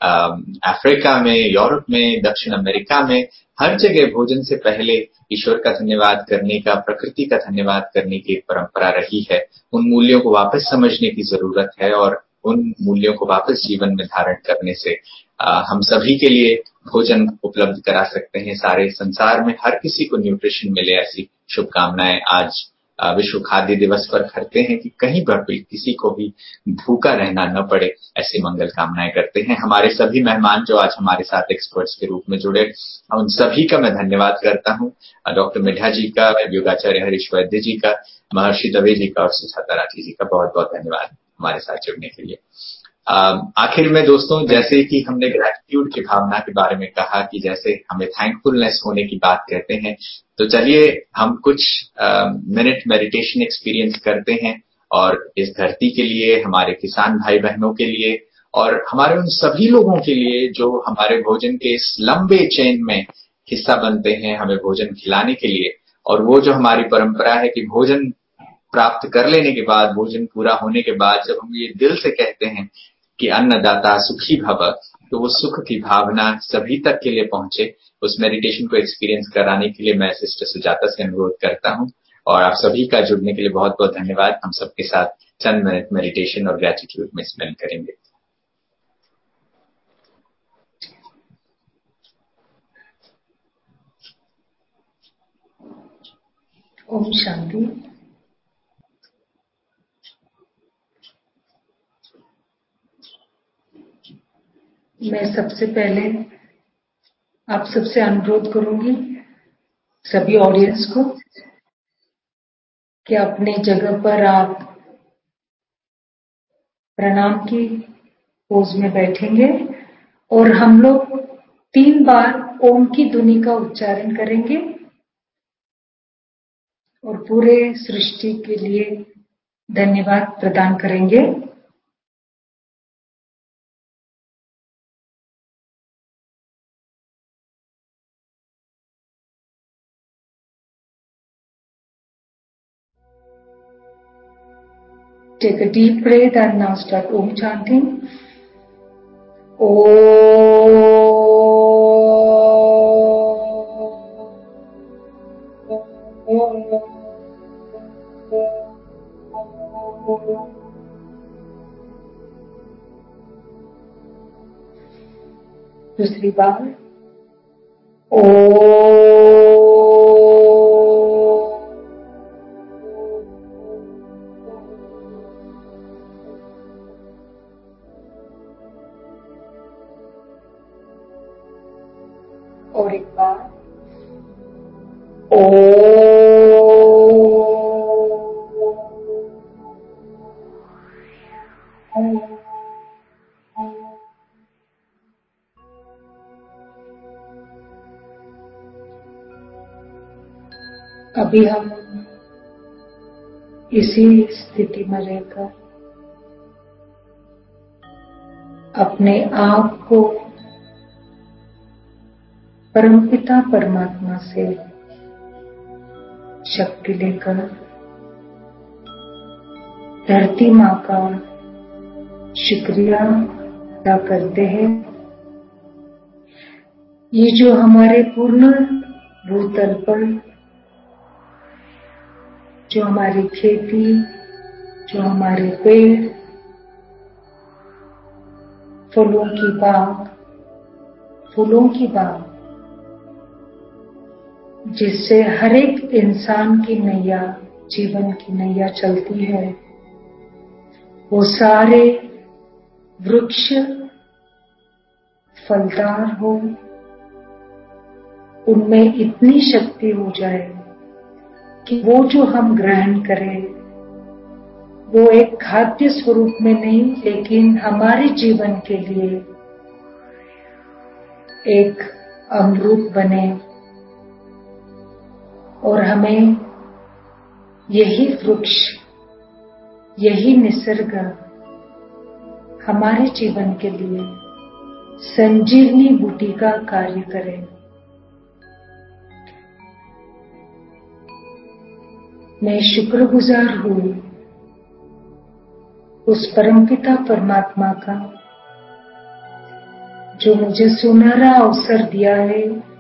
अफ्रीका में, यूरोप में, दक्षिण अमेरिका में, हर जगह भोजन से पहले ईश्वर का धन्यवाद करने का, प्रकृति का धन्यवाद करने की एक परंपरा रही है। उन मूल्यों को वापस समझने की जरूरत है, और उन मूल्यों को वापस जीवन में धारण करने से हम सभी के लिए भोजन उपलब्ध करा सकते हैं। सारे संसार में हर किसी को न्यूट्रिशन मिले, ऐसी शुभकामनाएं आज विश्व खाद्य दिवस पर करते हैं कि कहीं पर भी किसी को भी भूखा रहना न पड़े, ऐसी मंगल कामनाएं करते हैं। हमारे सभी मेहमान जो आज हमारे साथ एक्सपर्ट्स के रूप में जुड़े, उन सभी का मैं धन्यवाद करता हूं। डॉक्टर मिढ़ा जी का, योगाचार्य हरीश वैद्य जी का, महर्षि दवे जी का और सुजाता राठी जी का बहुत बहुत धन्यवाद हमारे साथ जुड़ने के लिए। आखिर में दोस्तों, जैसे कि हमने ग्रैटिट्यूड की भावना के बारे में कहा कि जैसे हमें थैंकफुलनेस होने की बात कहते हैं, तो चलिए हम कुछ मिनट मेडिटेशन एक्सपीरियंस करते हैं और इस धरती के लिए, हमारे किसान भाई बहनों के लिए और हमारे उन सभी लोगों के लिए जो हमारे भोजन के इस लंबे चेन में हिस्सा बनते हैं, हमें भोजन खिलाने के लिए। और वो जो हमारी परंपरा है कि भोजन प्राप्त कर लेने के बाद, भोजन पूरा होने के बाद जब हम ये दिल से कहते हैं कि अन्नदाता सुखी भव, तो वो सुख की भावना सभी तक के लिए पहुंचे, उस मेडिटेशन को एक्सपीरियंस कराने के लिए मैं सिस्टर सुजाता से अनुरोध करता हूं। और आप सभी का जुड़ने के लिए बहुत बहुत धन्यवाद। हम सबके साथ चंद मिनट मेडिटेशन और ग्रैटिट्यूड में स्पेंड करेंगे। ओम शांति। मैं सबसे पहले आप सबसे अनुरोध करूंगी, सभी ऑडियंस को, कि अपनी जगह पर आप प्रणाम की पोज में बैठेंगे और हम लोग 3 बार ओम की ध्वनि का उच्चारण करेंगे और पूरे सृष्टि के लिए धन्यवाद प्रदान करेंगे। Take a deep breath and now start Om chanting. दूसरी बार और एक बार अभी हम इसी स्थिति में रहकर अपने आप को परमपिता परमात्मा से शक्ति लेकर धरती माँ का शुक्रिया अदा करते हैं। ये जो हमारे पूर्ण भूतल पर, जो हमारी खेती, जो हमारे पेड़, फूलों की बाग, जिससे हर एक इंसान की नैया, जीवन की नैया चलती है, वो सारे वृक्ष फलदार हो, उनमें इतनी शक्ति हो जाए कि वो जो हम ग्रहण करें वो एक खाद्य स्वरूप में नहीं, लेकिन हमारे जीवन के लिए एक अमृत बने और हमें यही वृक्ष, यही निसर्ग हमारे जीवन के लिए संजीवनी बूटी का कार्य करे। मैं शुक्रगुजार हूँ उस परमपिता परमात्मा का जो मुझे सुनहरा अवसर दिया है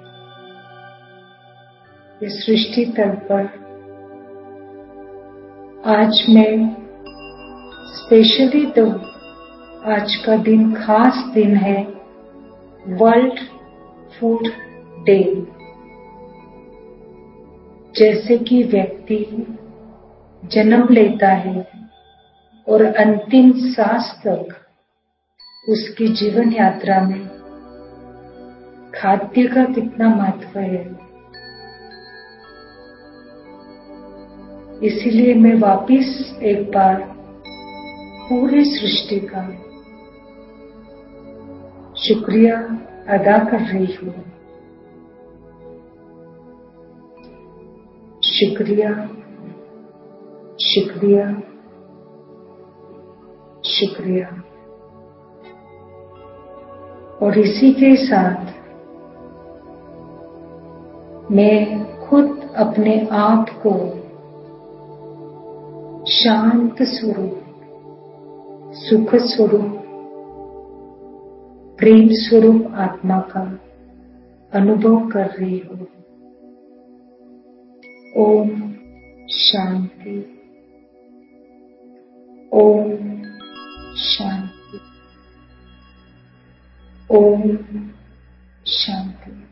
इस सृष्टि तल पर। आज मैं स्पेशली तो आज का दिन खास दिन है, वर्ल्ड फूड डे। जैसे कि व्यक्ति जन्म लेता है और अंतिम सांस तक उसकी जीवन यात्रा में खाद्य का कितना महत्व है। इसीलिए मैं वापिस एक बार पूरी सृष्टि का शुक्रिया अदा कर रही हूँ। शुक्रिया, शुक्रिया, शुक्रिया। और इसी के साथ मैं खुद अपने आप को शांत स्वरूप, सुख स्वरूप, प्रेम स्वरूप आत्मा का अनुभव कर रही हूँ। ओम शांति, ओम शांति, ओम शांति।